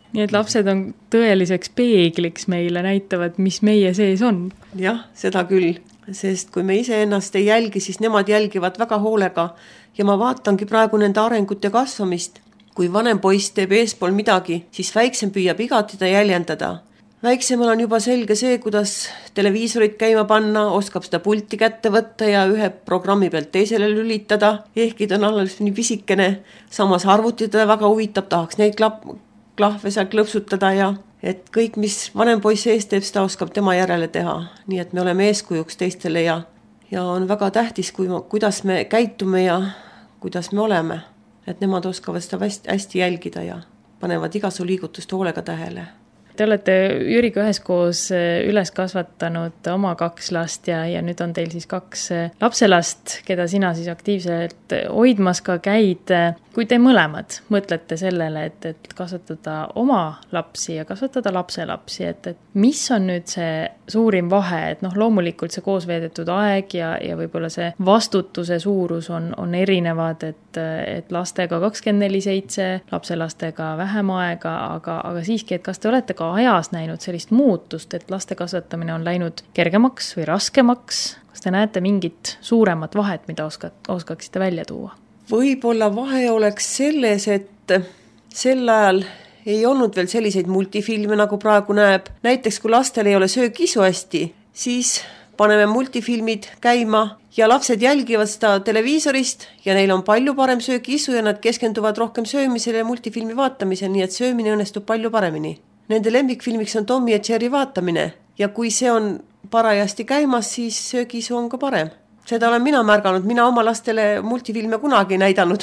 nii et lapsed on tõeliseks peegliks meile, näitavad, mis meie sees on. Jah, seda küll, sest kui me ise ennast ei jälgi, siis nemad jälgivad väga hoolega ja ma vaatangi praegu nende arengut ja kasvamist. Kui vanem poiss teeb eespool midagi, siis väiksem püüab igati ta jäljendada. Väiksemal on juba selge see, kuidas televiisorit käima panna, oskab seda pulti kätte võtta ja ühe programmi pealt teisele lülitada, ehkki ta on alles nii pisikene, samas arvuti teda väga huvitab, tahaks neid klap- klahve seal klõpsutada ja et kõik, mis vanem poiss ees teeb, seda oskab tema järele teha. Nii et me oleme eeskujuks teistele ja, ja on väga tähtis, kui, kuidas me käitume ja kuidas me oleme. Et nemad oskavad seda hästi, hästi jälgida ja panevad igasu liigutust hoolega tähele. Te olete Jüriga üheskoos üles kasvatanud oma kaks last ja, ja nüüd on teil siis kaks lapselast, keda sina siis aktiivselt hoidmas ka käid. Kui te mõlemad mõtlete sellele, et, et kasvatada oma lapsi ja kasvatada lapselapsi, et, et mis on nüüd see suurim vahe, et noh, loomulikult see koos veedetud aeg ja, ja võib-olla see vastutuse suurus on, on erinevad, et, et lastega kakskümmend neli seitse, lapselastega vähem aega, aga, aga siiski, et kas te olete ka ajas näinud sellist muutust, et laste kasvatamine on läinud kergemaks või raskemaks? Kas te näete mingit suuremat vahet, mida oska, oskaksite välja tuua? Võib-olla vahe oleks selles, et sel ajal ei olnud veel selliseid multifilme, nagu praegu näeb. Näiteks, kui lastel ei ole söögisu hästi, siis paneme multifilmid käima ja lapsed jälgivad seda televiisorist ja neil on palju parem söögisu ja nad keskenduvad rohkem söömisele ja multifilmi vaatamisele, nii et söömine õnnestub palju paremini. Nende lemmikfilmiks on Tom ja Jerry vaatamine ja kui see on parajasti käimas, siis söögisu on ka parem. Seda olen mina märganud, mina oma lastele multifilme kunagi näidanud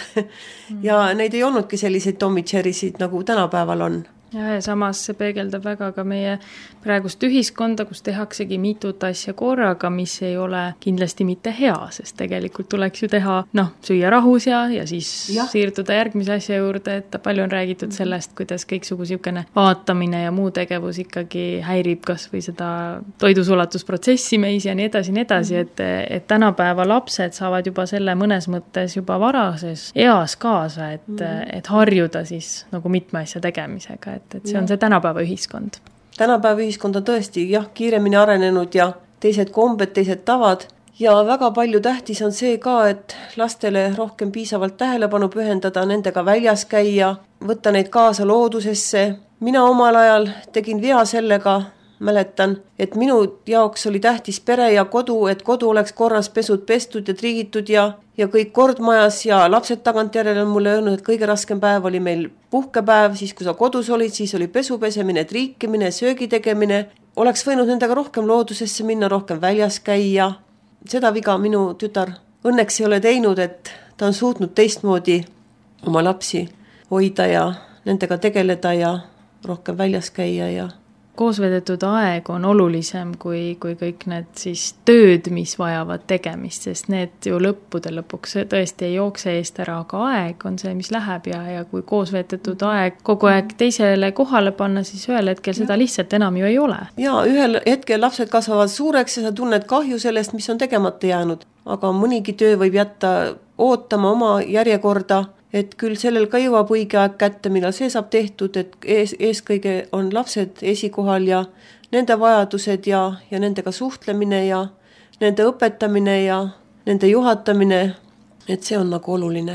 ja neid ei olnudki selliseid Tom ja Jerrysid, nagu tänapäeval on. Ja, ja samas see peegeldab väga ka meie praegust ühiskonda, kus tehaksegi mitut asja korraga, mis ei ole kindlasti mitte hea, sest tegelikult tuleks ju teha, noh, süüa rahus ja, ja siis ja. siirduda järgmise asja juurde, et palju on räägitud sellest, kuidas kõiksugu siukene vaatamine ja muu tegevus ikkagi häirib kas või seda toidusulatusprotsessi meis ja nii edasi, nii edasi, et, et tänapäeva lapsed saavad juba selle mõnes mõttes juba varases eas kaasa, et, et harjuda siis nagu mitme asja tegemisega. Et, et see on see tänapäeva ühiskond. Tänapäeva ühiskond on tõesti jah, kiiremini arenenud ja teised kombed, teised tavad ja väga palju tähtis on see ka, et lastele rohkem piisavalt tähelepanu pühendada, nendega väljas käia, võtta neid kaasa loodusesse. Mina omal ajal tegin vea sellega, mäletan, et minu jaoks oli tähtis pere ja kodu, et kodu oleks korras pesud pestud ja triigitud ja, ja kõik kord majas ja lapsed tagantjärele on mulle öelnud, et kõige raskem päev oli meil puhkepäev, siis kui sa kodus olid, siis oli pesupesemine, triikimine, söögi tegemine. Oleks võinud nendega rohkem loodusesse minna, rohkem väljas käia. Seda viga minu tütar õnneks ei ole teinud, et ta on suutnud teistmoodi oma lapsi hoida ja nendega tegeleda ja rohkem väljas käia ja koosvedetud aeg on olulisem kui, kui kõik need siis tööd, mis vajavad tegemist, sest need ju lõppude lõpuks tõesti ei jookse eest ära, aga aeg on see, mis läheb ja, ja kui koosvedetud aeg kogu aeg teisele kohale panna, siis ühel hetkel seda lihtsalt enam ju ei ole. Ja ühel hetkel lapsed kasvavad suureks ja sa tunned kahju sellest, mis on tegemata jäänud, aga mõnigi töö võib jätta ootama oma järjekorda, et küll sellel ka jõuab õige aeg kätte, millal see saab tehtud, et ees, eeskõige on lapsed esikohal ja nende vajadused ja, ja nendega suhtlemine ja nende õpetamine ja nende juhatamine, et see on nagu oluline.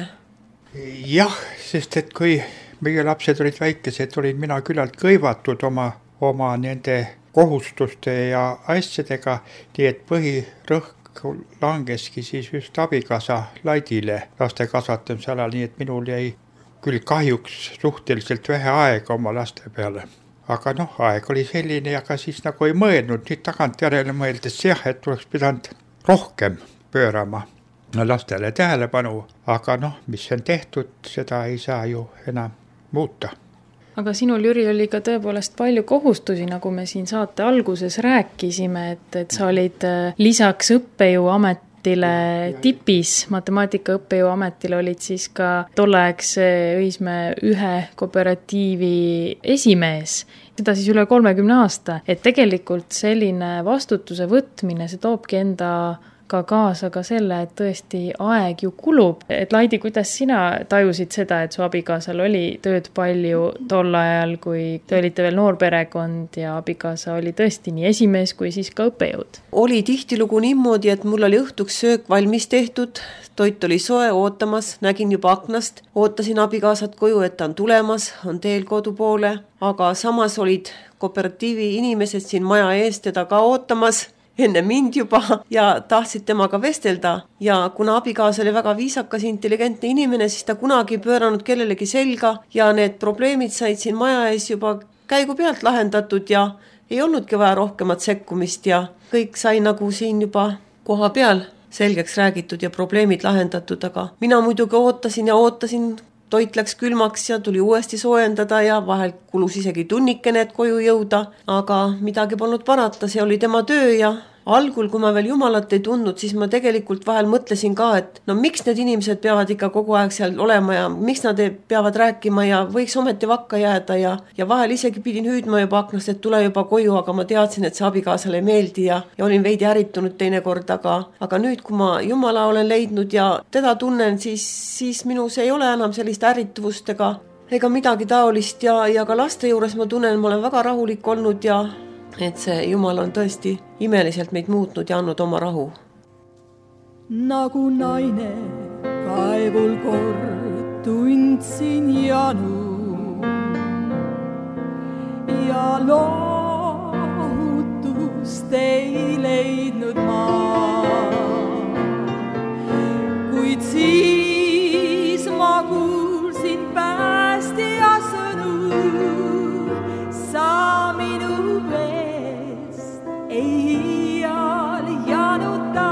Jah, sest et kui meie lapsed olid väikesed, olid mina küllalt kõivatud oma, oma nende kohustuste ja asjadega, nii et põhirõhk langeski siis just abikaasa Laidile laste kasvatamise alal, nii et minul jäi küll kahjuks suhteliselt vähe aega oma laste peale. Aga noh, aeg oli selline, aga siis nagu ei mõelnud, nüüd tagantjärele mõeldes jah, et oleks pidanud rohkem pöörama lastele tähelepanu, aga noh, mis on tehtud, seda ei saa ju enam muuta. Aga sinul, Jüri, oli ka tõepoolest palju kohustusi, nagu me siin saate alguses rääkisime, et, et sa olid lisaks õppejõuametile tipis, matemaatika õppejõuametile olid siis ka tolleaegse Õismäe ühe kooperatiivi esimees. Seda siis üle kolmekümne aasta, et tegelikult selline vastutuse võtmine, see toobki enda ka kaasa ka selle, et tõesti aeg ju kulub. Et Laidi, kuidas sina tajusid seda, et su abikaasal oli tööd palju tol ajal, kui te olite veel noor perekond ja abikaasa oli tõesti nii esimees kui siis ka õppejõud? Oli tihtilugu niimoodi, et mul oli õhtuks söök valmis tehtud, toit oli soe, ootamas, nägin juba aknast, ootasin abikaasat koju, et ta on tulemas, on teel kodu poole, aga samas olid kooperatiivi inimesed siin maja ees teda ka ootamas, enne mind juba ja tahtsid temaga vestelda ja kuna abikaasa oli väga viisakas, intelligentne inimene, siis ta kunagi pööranud kellelegi selga ja need probleemid said siin maja ees juba käigu pealt lahendatud ja ei olnudki vaja rohkemat sekkumist ja kõik sai nagu siin juba koha peal selgeks räägitud ja probleemid lahendatud, aga mina muidugi ootasin ja ootasin, toit läks külmaks ja tuli uuesti soojendada ja vahel kulus isegi tunnikene, et koju jõuda, aga midagi polnud parata, see oli tema töö ja algul, kui ma veel Jumalat ei tundnud, siis ma tegelikult vahel mõtlesin ka, et no miks need inimesed peavad ikka kogu aeg seal olema ja miks nad peavad rääkima ja võiks ometi vakka jääda ja, ja vahel isegi pidin hüüdma juba aknast, et tule juba koju, aga ma teadsin, et see abikaasale ei meeldi ja, ja olin veidi ärritunud teinekord, aga, aga nüüd, kui ma Jumala olen leidnud ja teda tunnen, siis, siis minus ei ole enam sellist ärrituvust ega, ega midagi taolist ja, ja ka laste juures ma tunnen, ma olen väga rahulik olnud ja et see Jumal on tõesti imeliselt meid muutnud ja andnud oma rahu. Nagu naine kaevul kord tundsin janu ja lohutust ei leidnud ma, kuid siis ma kuulsin päästja sõnu, sa minu ei iial januta,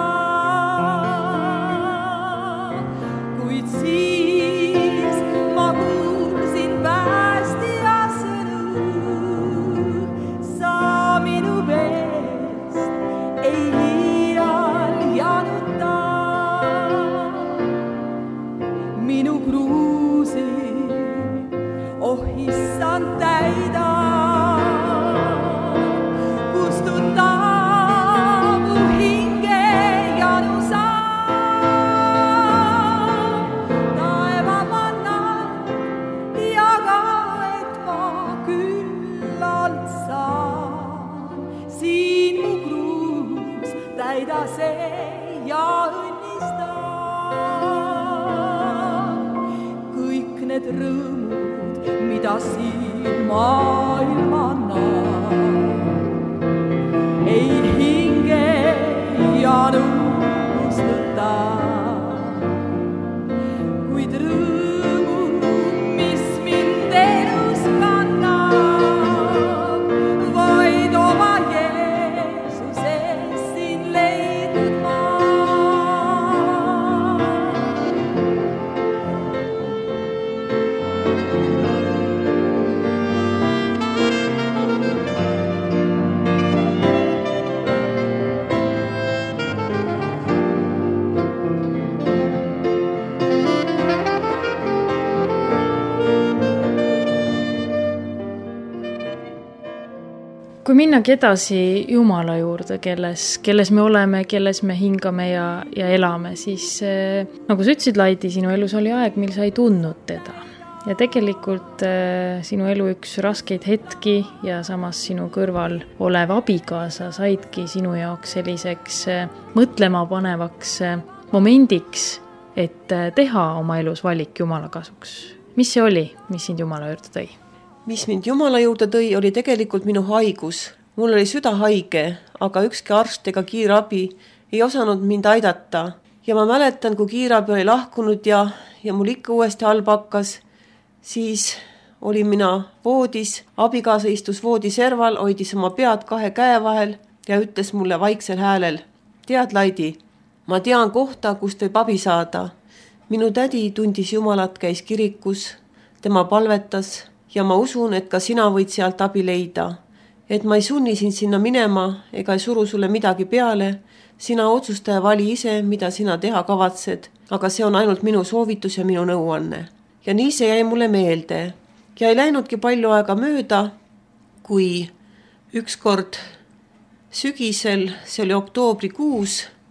kuid siis ma kuulsin päästja sõnu, sa minu veest ei iial januta. Minu kruusi, oh issand täida, ja õnnista kõik need rõõmud, mida siin maailma näeb, ei hinge ja nõustuta, kuid rõõmu, mis mind elus kannab, vaid oma Jeesuses siin leidnud ma. Kui minnagi edasi Jumala juurde, kelles, kelles me oleme, kelles me hingame ja, ja elame, siis eh, nagu sa ütlesid, Laidi, sinu elus oli aeg, mil sa ei tundnud teda. Ja tegelikult eh, sinu elu üks raskeid hetki ja samas sinu kõrval olev abikaasa saidki sinu jaoks selliseks eh, mõtlema panevaks eh, momendiks, et eh, teha oma elus valik Jumala kasuks. Mis see oli, mis sind Jumala juurde tõi? Mis mind Jumala juurde tõi, oli tegelikult minu haigus. Mul oli süda haige, aga ükski arst ega kiirabi ei osanud mind aidata. Ja ma mäletan, kui kiirabi oli lahkunud ja, ja mul ikka uuesti halb hakkas, siis olin mina voodis, abikaasa istus voodi serval, hoidis oma pead kahe käe vahel ja ütles mulle vaiksel häälel: tead, Laidi, ma tean kohta, kust võib abi saada. Minu tädi tundis Jumalat, käis kirikus, tema palvetas ja ma usun, et ka sina võid sealt abi leida. Et ma ei sunni sind sinna minema ega ei suru sulle midagi peale. Sina otsusta ja vali ise, mida sina teha kavatsed, aga see on ainult minu soovitus ja minu nõuanne. Ja nii see jäi mulle meelde. Ja ei läinudki palju aega mööda, kui ükskord sügisel, see oli oktoobrikuus,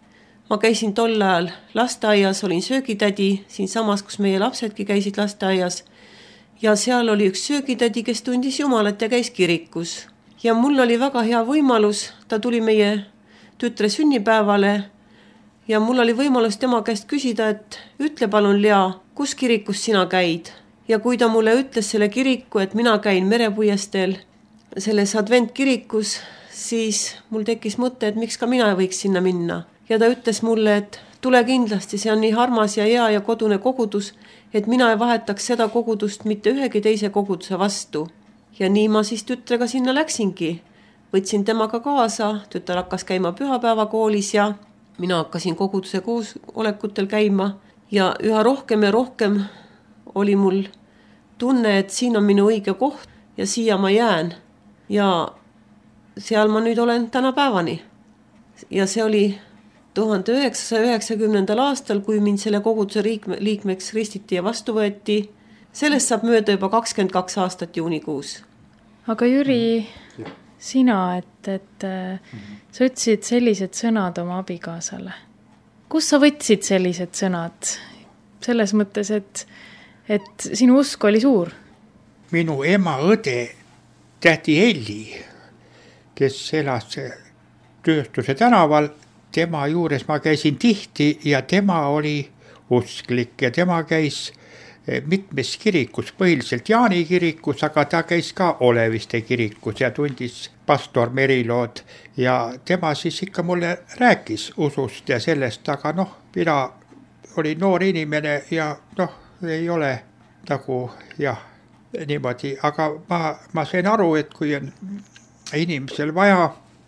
ma käisin tol ajal lasteaias, olin söögitädi siinsamas, kus meie lapsedki käisid lasteaias. Ja seal oli üks söögitädi, kes tundis Jumalat ja käis kirikus. Ja mul oli väga hea võimalus, ta tuli meie tütre sünnipäevale ja mul oli võimalus tema käest küsida, et ütle palun, Lea, kus kirikus sina käid? Ja kui ta mulle ütles selle kiriku, et mina käin Merepuiesteel selles adventkirikus, siis mul tekkis mõte, et miks ka mina võiks sinna minna. Ja ta ütles mulle, et tule kindlasti, see on nii armas ja hea ja kodune kogudus, et mina ei vahetaks seda kogudust mitte ühegi teise koguduse vastu. Ja nii ma siis tütrega sinna läksingi. Võtsin temaga kaasa, tütar hakkas käima pühapäevakoolis ja mina hakkasin koguduse koosolekutel käima. Ja üha rohkem ja rohkem oli mul tunne, et siin on minu õige koht ja siia ma jään. Ja seal ma nüüd olen täna päevani. Ja see oli tuhande üheksasaja üheksakümnendal aastal, kui mind selle koguduse liikmeks ristiti ja vastu võeti. Sellest saab mööda juba kakskümmend kaks aastat juunikuus. Aga Jüri, sina, et, et mm-hmm. sa ütlesid sellised sõnad oma abikaasale. Kus sa võtsid sellised sõnad? Selles mõttes, et, et sinu usk oli suur. Minu ema õde tädi Elli, kes elas Tööstuse tänaval, tema juures ma käisin tihti ja tema oli usklik ja tema käis mitmes kirikus, põhiliselt Jaani kirikus, aga ta käis ka Oleviste kirikus ja tundis pastor Merilood ja tema siis ikka mulle rääkis usust ja sellest, aga noh, mina olin noor inimene ja noh, ei ole nagu jah, niimoodi, aga ma, ma sain aru, et kui on inimesel vaja,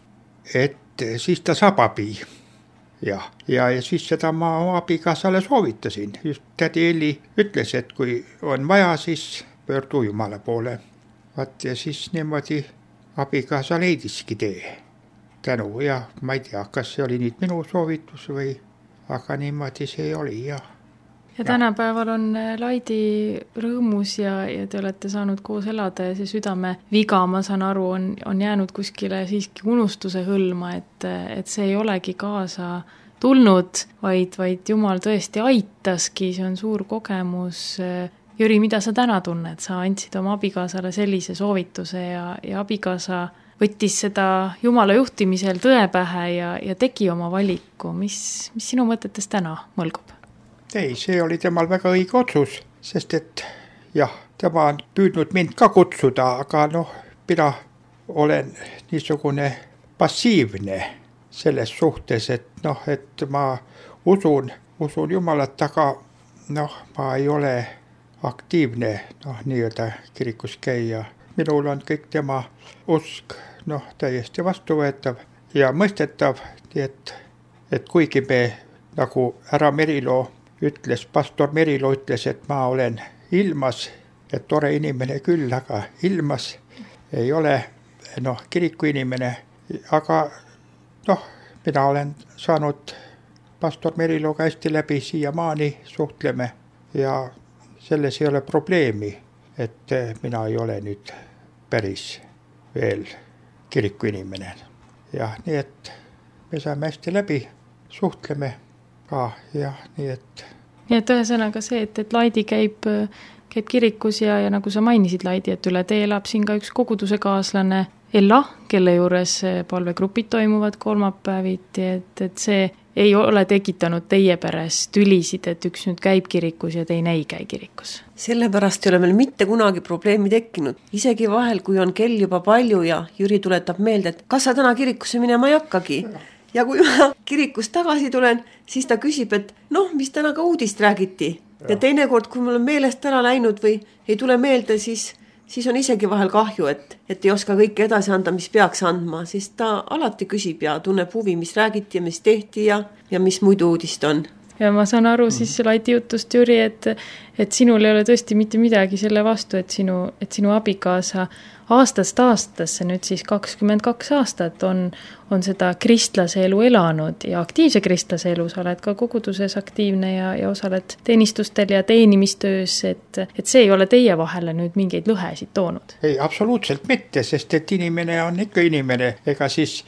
et siis ta saab abi. Ja, ja, ja siis seda ma oma abikaasale soovitasin. Just tädi Elli ütles, et kui on vaja, siis pöördu Jumala poole. Vaat ja siis niimoodi abikaasa leidiski tee. Tänu ja ma ei tea, kas see oli nüüd minu soovitus või, aga niimoodi see oli ja. Ja tänapäeval on Laidi rõõmus ja, ja te olete saanud koos elada ja see südame viga, ma saan aru, on, on jäänud kuskile siiski unustuse hõlma, et, et see ei olegi kaasa tulnud, vaid, vaid Jumal tõesti aitaski, see on suur kogemus. Jüri, mida sa täna tunned? Sa andsid oma abikaasale sellise soovituse ja, ja abikaasa võttis seda Jumala juhtimisel tõe pähe ja, ja tegi oma valiku. Mis, mis sinu mõtetes täna mõlgub? Ei, see oli temal väga õige otsus, sest et jah, tema on püüdnud mind ka kutsuda, aga noh, mina olen niisugune passiivne selles suhtes, et noh, et ma usun, usun Jumalat, aga noh, ma ei ole aktiivne, noh, nii-öelda kirikus käia. Minul on kõik tema usk, noh, täiesti vastuvõetav ja mõistetav, et, et kuigi me nagu härra Merilo ütles, pastor Merilo ütles, et ma olen ilmas, et tore inimene küll, aga ilmas ei ole noh, kiriku inimene, aga noh, mina olen saanud pastor Meriloga hästi läbi siiamaani, suhtleme ja selles ei ole probleemi, et mina ei ole nüüd päris veel kiriku inimene. Ja nii, et me saame hästi läbi, suhtleme ka ja nii, et nii et ühesõnaga see, et, et Laidi käib, käib kirikus ja, ja nagu sa mainisid, Laidi, et üle tee elab siin ka üks koguduse kaaslane Ella, kelle juures palvegrupid toimuvad kolmapäeviti, et, et see ei ole tekitanud teie peres tülisid, et üks nüüd käib kirikus ja teine ei käi kirikus? Sellepärast ei ole meil mitte kunagi probleemi tekkinud. Isegi vahel, kui on kell juba palju ja Jüri tuletab meelde, et kas sa täna kirikusse minema ei hakkagi? Ja kui ma kirikust tagasi tulen, siis ta küsib, et noh, mis täna ka uudist räägiti. Ja, ja teinekord, kui mul on meelest ära läinud või ei tule meelde, siis, siis on isegi vahel kahju, et, et ei oska kõike edasi anda, mis peaks andma. Siis ta alati küsib ja tunneb huvi, mis räägiti ja mis tehti ja, ja mis muidu uudist on. Ja ma saan aru siis Laiti jutust, Jüri, et, et sinul ei ole tõesti mitte midagi selle vastu, et sinu, et sinu abikaasa aastast aastasse, nüüd siis kakskümmend kaks aastat on, on seda kristlase elu elanud ja aktiivse kristlase elu, sa oled ka koguduses aktiivne ja, ja osaled teenistustel ja teenimistöös, et, et see ei ole teie vahele nüüd mingeid lõhesid toonud? Ei, absoluutselt mitte, sest et inimene on ikka inimene, ega siis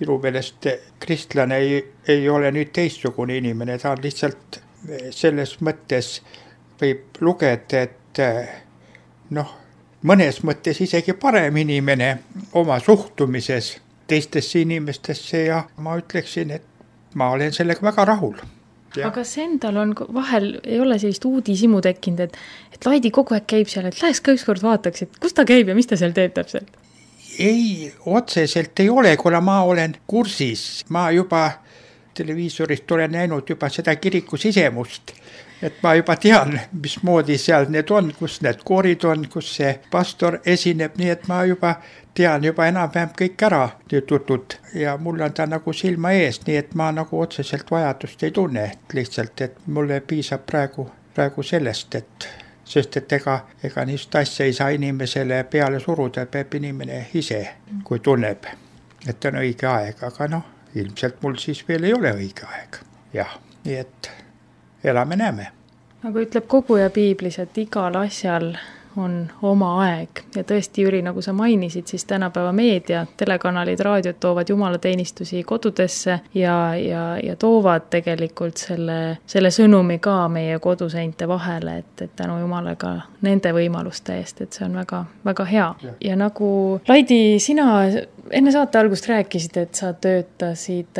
minu meelest kristlane ei, ei ole nüüd teistsugune inimene, ta on lihtsalt selles mõttes võib lugeda, et noh, mõnes mõttes isegi parem inimene oma suhtumises teistesse inimestesse ja ma ütleksin, et ma olen sellega väga rahul. Ja. Aga kas endal on vahel, ei ole sellist uudishimu tekkinud, et, et Laidi kogu aeg käib seal, et läheks ka ükskord vaataks, et kus ta käib ja mis ta seal teeb täpselt? Ei, otseselt ei ole, kuna ma olen kursis. Ma juba televiisorist olen näinud juba seda kiriku sisemust, et ma juba tean, mismoodi seal need on, kus need koorid on, kus see pastor esineb, nii et ma juba tean juba enam-vähem kõik ära tutud ja mul on ta nagu silma ees, nii et ma nagu otseselt vajadust ei tunne, et lihtsalt, et mulle piisab praegu, praegu sellest, et sest et ega, ega niisugust asja ei saa inimesele peale suruda, peab inimene ise, kui tunneb, et on õige aeg, aga noh, ilmselt mul siis veel ei ole õige aeg. Jah, nii et elame näeme. Aga ütleb koguja piiblis, et igal asjal on oma aeg ja tõesti, Jüri, nagu sa mainisid, siis tänapäeva meedia, telekanalid, raadiod toovad jumalateenistusi kodudesse ja, ja, ja toovad tegelikult selle, selle sõnumi ka meie koduseinte vahele, et, et tänu Jumalaga nende võimaluste eest, et see on väga, väga hea. Ja, ja nagu Laidi, sina enne saate algust rääkisid, et sa töötasid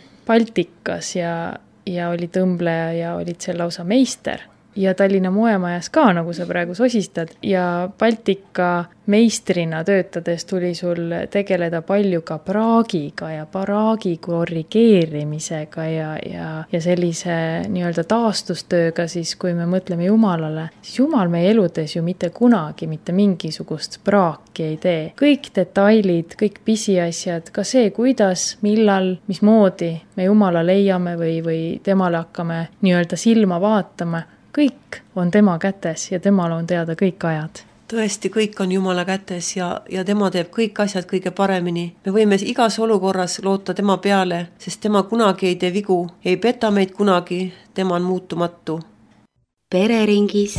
Baltikas ja, ja oli tõmbleja ja olid seal lausa meister. Ja Tallinna moemajas ka, nagu sa praegu sosistad, ja Baltika meistrina töötades tuli sul tegeleda palju ka praagiga ja paraagi korrigeerimisega ja, ja, ja sellise nii-öelda taastustööga siis, kui me mõtleme Jumalale, siis Jumal meie eludes ju mitte kunagi mitte mingisugust praaki ei tee. Kõik detailid, kõik pisiasjad, ka see, kuidas, millal, mismoodi me Jumala leiame või, või temale hakkame nii-öelda silma vaatama, kõik on tema kätes ja temal on teada kõik ajad. Tõesti, kõik on Jumala kätes ja, ja tema teeb kõik asjad kõige paremini. Me võime igas olukorras loota tema peale, sest tema kunagi ei tee vigu, ei peta meid kunagi, tema on muutumatu. Pereringis.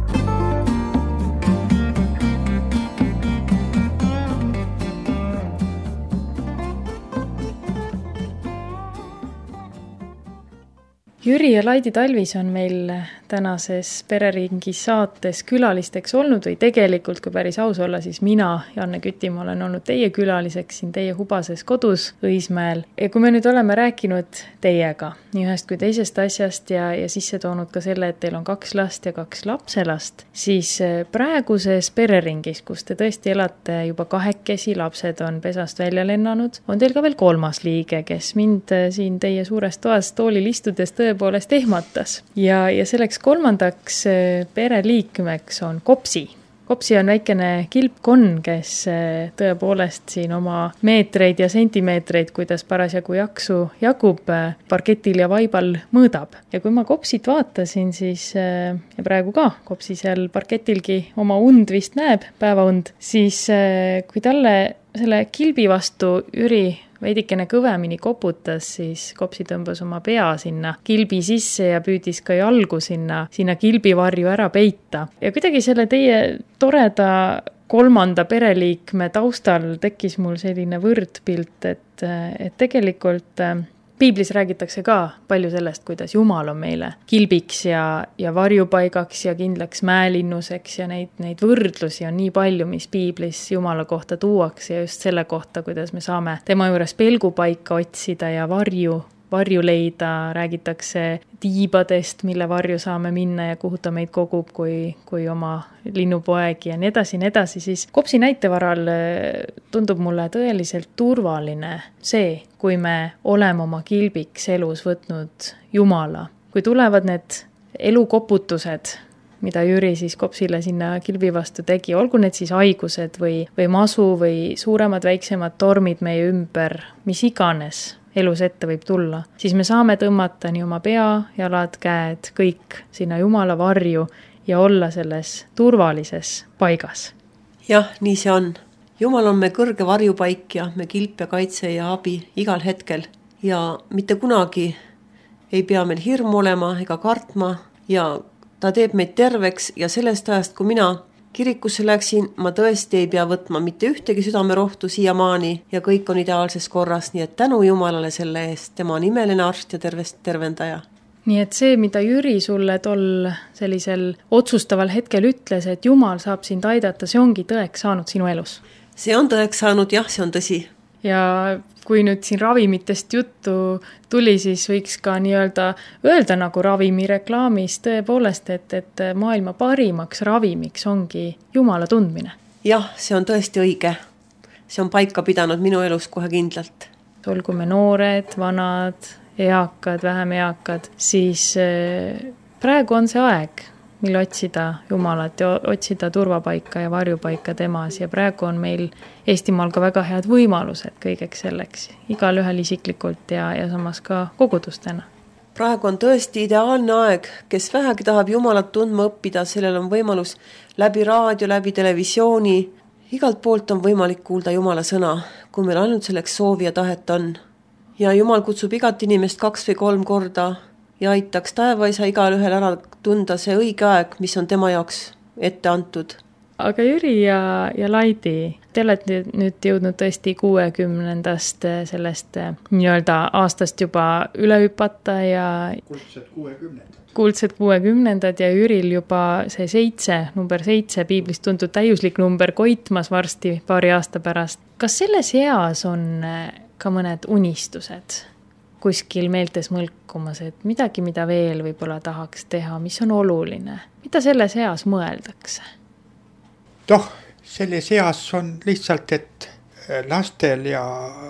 Jüri ja Laidi Talvis on meil tänases Pereringis saates külalisteks olnud või tegelikult, kui päris aus olla, siis mina, Janne Kütim, olen olnud teie külaliseks siin teie hubases kodus Õismäel. Ja kui me nüüd oleme rääkinud teiega nii ühest kui teisest asjast ja, ja sisse toonud ka selle, et teil on kaks last ja kaks lapselast, siis praeguses Pereringis, kus te tõesti elate juba kahekesi, lapsed on pesast välja lennanud, on teil ka veel kolmas liige, kes mind siin teie suures toas toolil istudes tõepoolest ehmatas. Ja, ja selleks kolmandaks pereliikmeks on Kopsi. Kopsi on väikene kilpkonn, kes tõepoolest siin oma meetreid ja sentimeetreid, kuidas parasjagu jaksu jagub, parketil ja vaibal mõõdab. Ja kui ma Kopsit vaatasin, siis ja praegu ka Kopsi seal parketilgi oma und vist näeb, päevaund, siis kui talle selle kilbi vastu Jüri veidikene kõvemini koputas, siis Kopsi tõmbas oma pea sinna kilbi sisse ja püüdis ka jalgu sinna, sinna kilbivarju ära peita. Ja kuidagi selle teie toreda kolmanda pereliikme taustal tekkis mul selline võrdpilt, et, et tegelikult piiblis räägitakse ka palju sellest, kuidas Jumal on meile kilbiks ja, ja varjupaigaks ja kindlaks mäelinnuseks ja neid, neid võrdlusi on nii palju, mis piiblis Jumala kohta tuuakse ja just selle kohta, kuidas me saame tema juures pelgupaika otsida ja varju, varju leida, räägitakse tiibadest, mille varju saame minna ja kuhu ta meid kogub kui, kui oma linnupoegi ja nii edasi, nii edasi, siis Kopsi näitevaral tundub mulle tõeliselt turvaline see, kui me oleme oma kilbiks elus võtnud Jumala. Kui tulevad need elukoputused, mida Jüri siis Kopsile sinna kilbi vastu tegi, olgu need siis haigused või, või masu või suuremad, väiksemad tormid meie ümber, mis iganes elus ette võib tulla, siis me saame tõmmata nii oma pea, jalad, käed, kõik sinna Jumala varju ja olla selles turvalises paigas. Jah, nii see on. Jumal on me kõrge varjupaik ja me kilp ja kaitse ja abi igal hetkel ja mitte kunagi ei pea meil hirmu olema ega kartma ja ta teeb meid terveks ja sellest ajast, kui mina kirikusse läksin, ma tõesti ei pea võtma mitte ühtegi südamerohtu siiamaani ja kõik on ideaalses korras, nii et tänu Jumalale selle eest, tema on imeline arst ja tervest tervendaja. Nii et see, mida Jüri sulle tol sellisel otsustaval hetkel ütles, et Jumal saab sind aidata, see ongi tõeks saanud sinu elus? See on tõeks saanud, jah, see on tõsi. Ja kui nüüd siin ravimitest juttu tuli, siis võiks ka nii-öelda öelda nagu ravimi reklaamis tõepoolest, et, et maailma parimaks ravimiks ongi Jumala tundmine. Jah, see on tõesti õige. See on paika pidanud minu elus kohe kindlalt. Olgu me noored, vanad, eakad, vähem eakad, siis praegu on see aeg, mil otsida Jumalat ja otsida turvapaika ja varjupaika temas ja praegu on meil Eestimaal ka väga head võimalused kõigeks selleks, igal ühel isiklikult ja, ja samas ka kogudustena. Praegu on tõesti ideaalne aeg, kes vähegi tahab Jumalat tundma õppida, sellel on võimalus läbi raadio, läbi televisiooni, igalt poolt on võimalik kuulda Jumala sõna, kui meil ainult selleks soovi ja tahet on. Ja Jumal kutsub igat inimest kaks või kolm korda ja aitaks taevaisa igal ühel ära tunda see õige aeg, mis on tema jaoks ette antud. Aga Jüri ja, ja Laidi, te olete nüüd jõudnud tõesti kuuekümnendast sellest nii-öelda aastast juba üle hüpata ja kuldsed kuuekümnendad. Kuldsed kuuekümnendad ja Jüril juba see seitse, number seitse piiblist tuntud täiuslik number koitmas varsti paari aasta pärast. Kas selles eas on ka mõned unistused kuskil meeltes mõlkumas, et midagi, mida veel võib-olla tahaks teha, mis on oluline? Mida selles eas mõeldakse? Toh, selles eas on lihtsalt, et lastel ja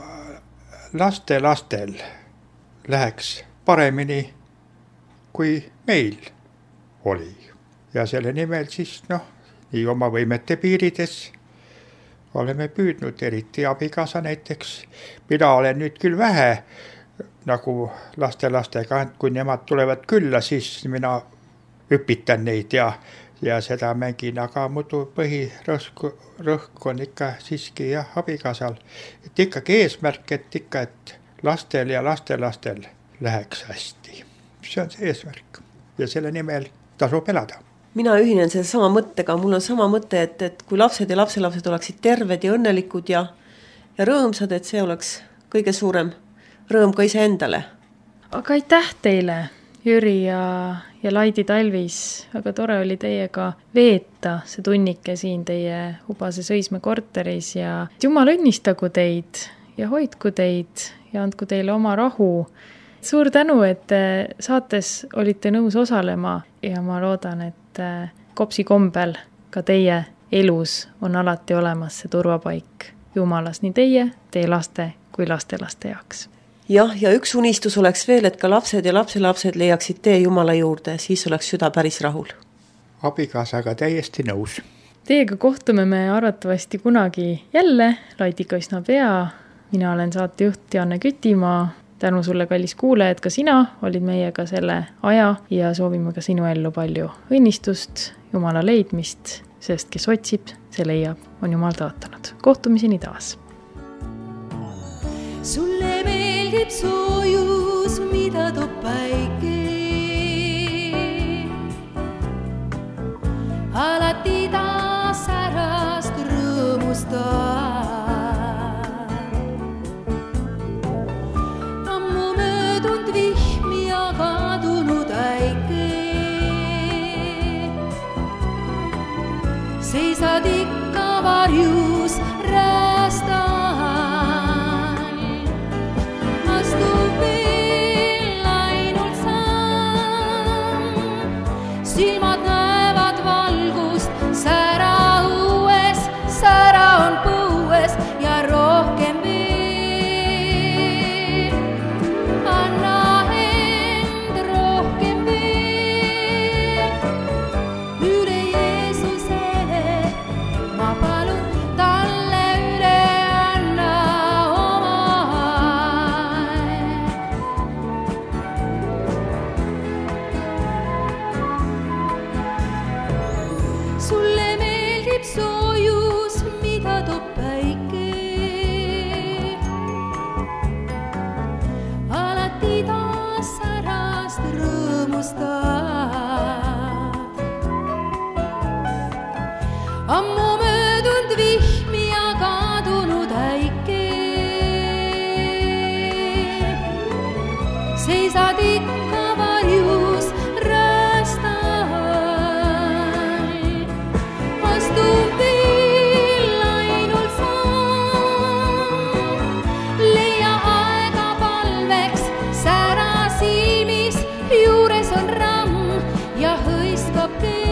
laste lastel läheks paremini, kui meil oli. Ja selle nimel siis, noh, nii oma võimete piirides oleme püüdnud, eriti abikaasa näiteks. Mina olen nüüd küll vähe nagu laste-lastega, kui nemad tulevad külla, siis mina õpitan neid ja, ja seda mängin, aga muidu põhirõhk rõhk on ikka siiski jah, abikaasal. Et ikkagi eesmärk, et ikka, et lastel ja lastelastel läheks hästi. See on see eesmärk ja selle nimel tasub elada. Mina ühinen selle sama mõttega, mul on sama mõte, et, et kui lapsed ja lapselapsed oleksid terved ja õnnelikud ja, ja rõõmsad, et see oleks kõige suurem rõõm ka ise endale. Aga aitäh teile, Jüri ja, ja Laidi Talvis. Väga tore oli teiega veeta see tunnike siin teie Hubases Õismäe korteris ja Jumal õnnistagu teid ja hoidku teid ja andku teile oma rahu. Suur tänu, et saates olite nõus osalema ja ma loodan, et kopsi kombel ka teie elus on alati olemas see turvapaik Jumalas nii teie, teie laste kui lastelaste jaoks. Jah, ja üks unistus oleks veel, et ka lapsed ja lapselapsed leiaksid tee Jumala juurde, siis oleks süda päris rahul. Abikaasaga täiesti nõus. Teiega kohtume me arvatavasti kunagi jälle, Laidika üsna pea. Mina olen saatejuht Janne Kütimaa. Tänu sulle, kallis kuulajad, ka sina olid meiega selle aja ja soovime ka sinu ellu palju õnnistust, Jumala leidmist, sest kes otsib, see leiab, on Jumal tõotanud. Kohtumiseni taas. Sulle meeldib soojus, mida toob päike. Alati ta särast rõõmustab. Ammu möödunud vihm ja kadunud äike. Seisad ikka varjus räästal. Silmad näevad valgust, sära õues, sära on põues ja rohkem veel. Anna end rohkem veel. Üle Jeesusele ma palun talle. ammu möödunud vihm ja kadunud äike. Seisad ikka varjus räästal, astub veel ainult samm, leia aega palveks, sära silmis, juures on ramm ja hõiskab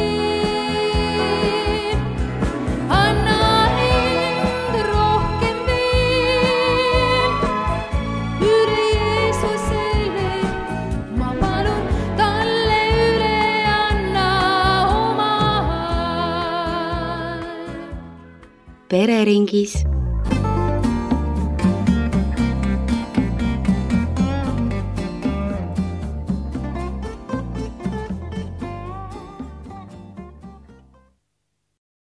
tee. Anna end rohkem veel, üle Jeesusele, ma palun talle üle anna oma. pereringis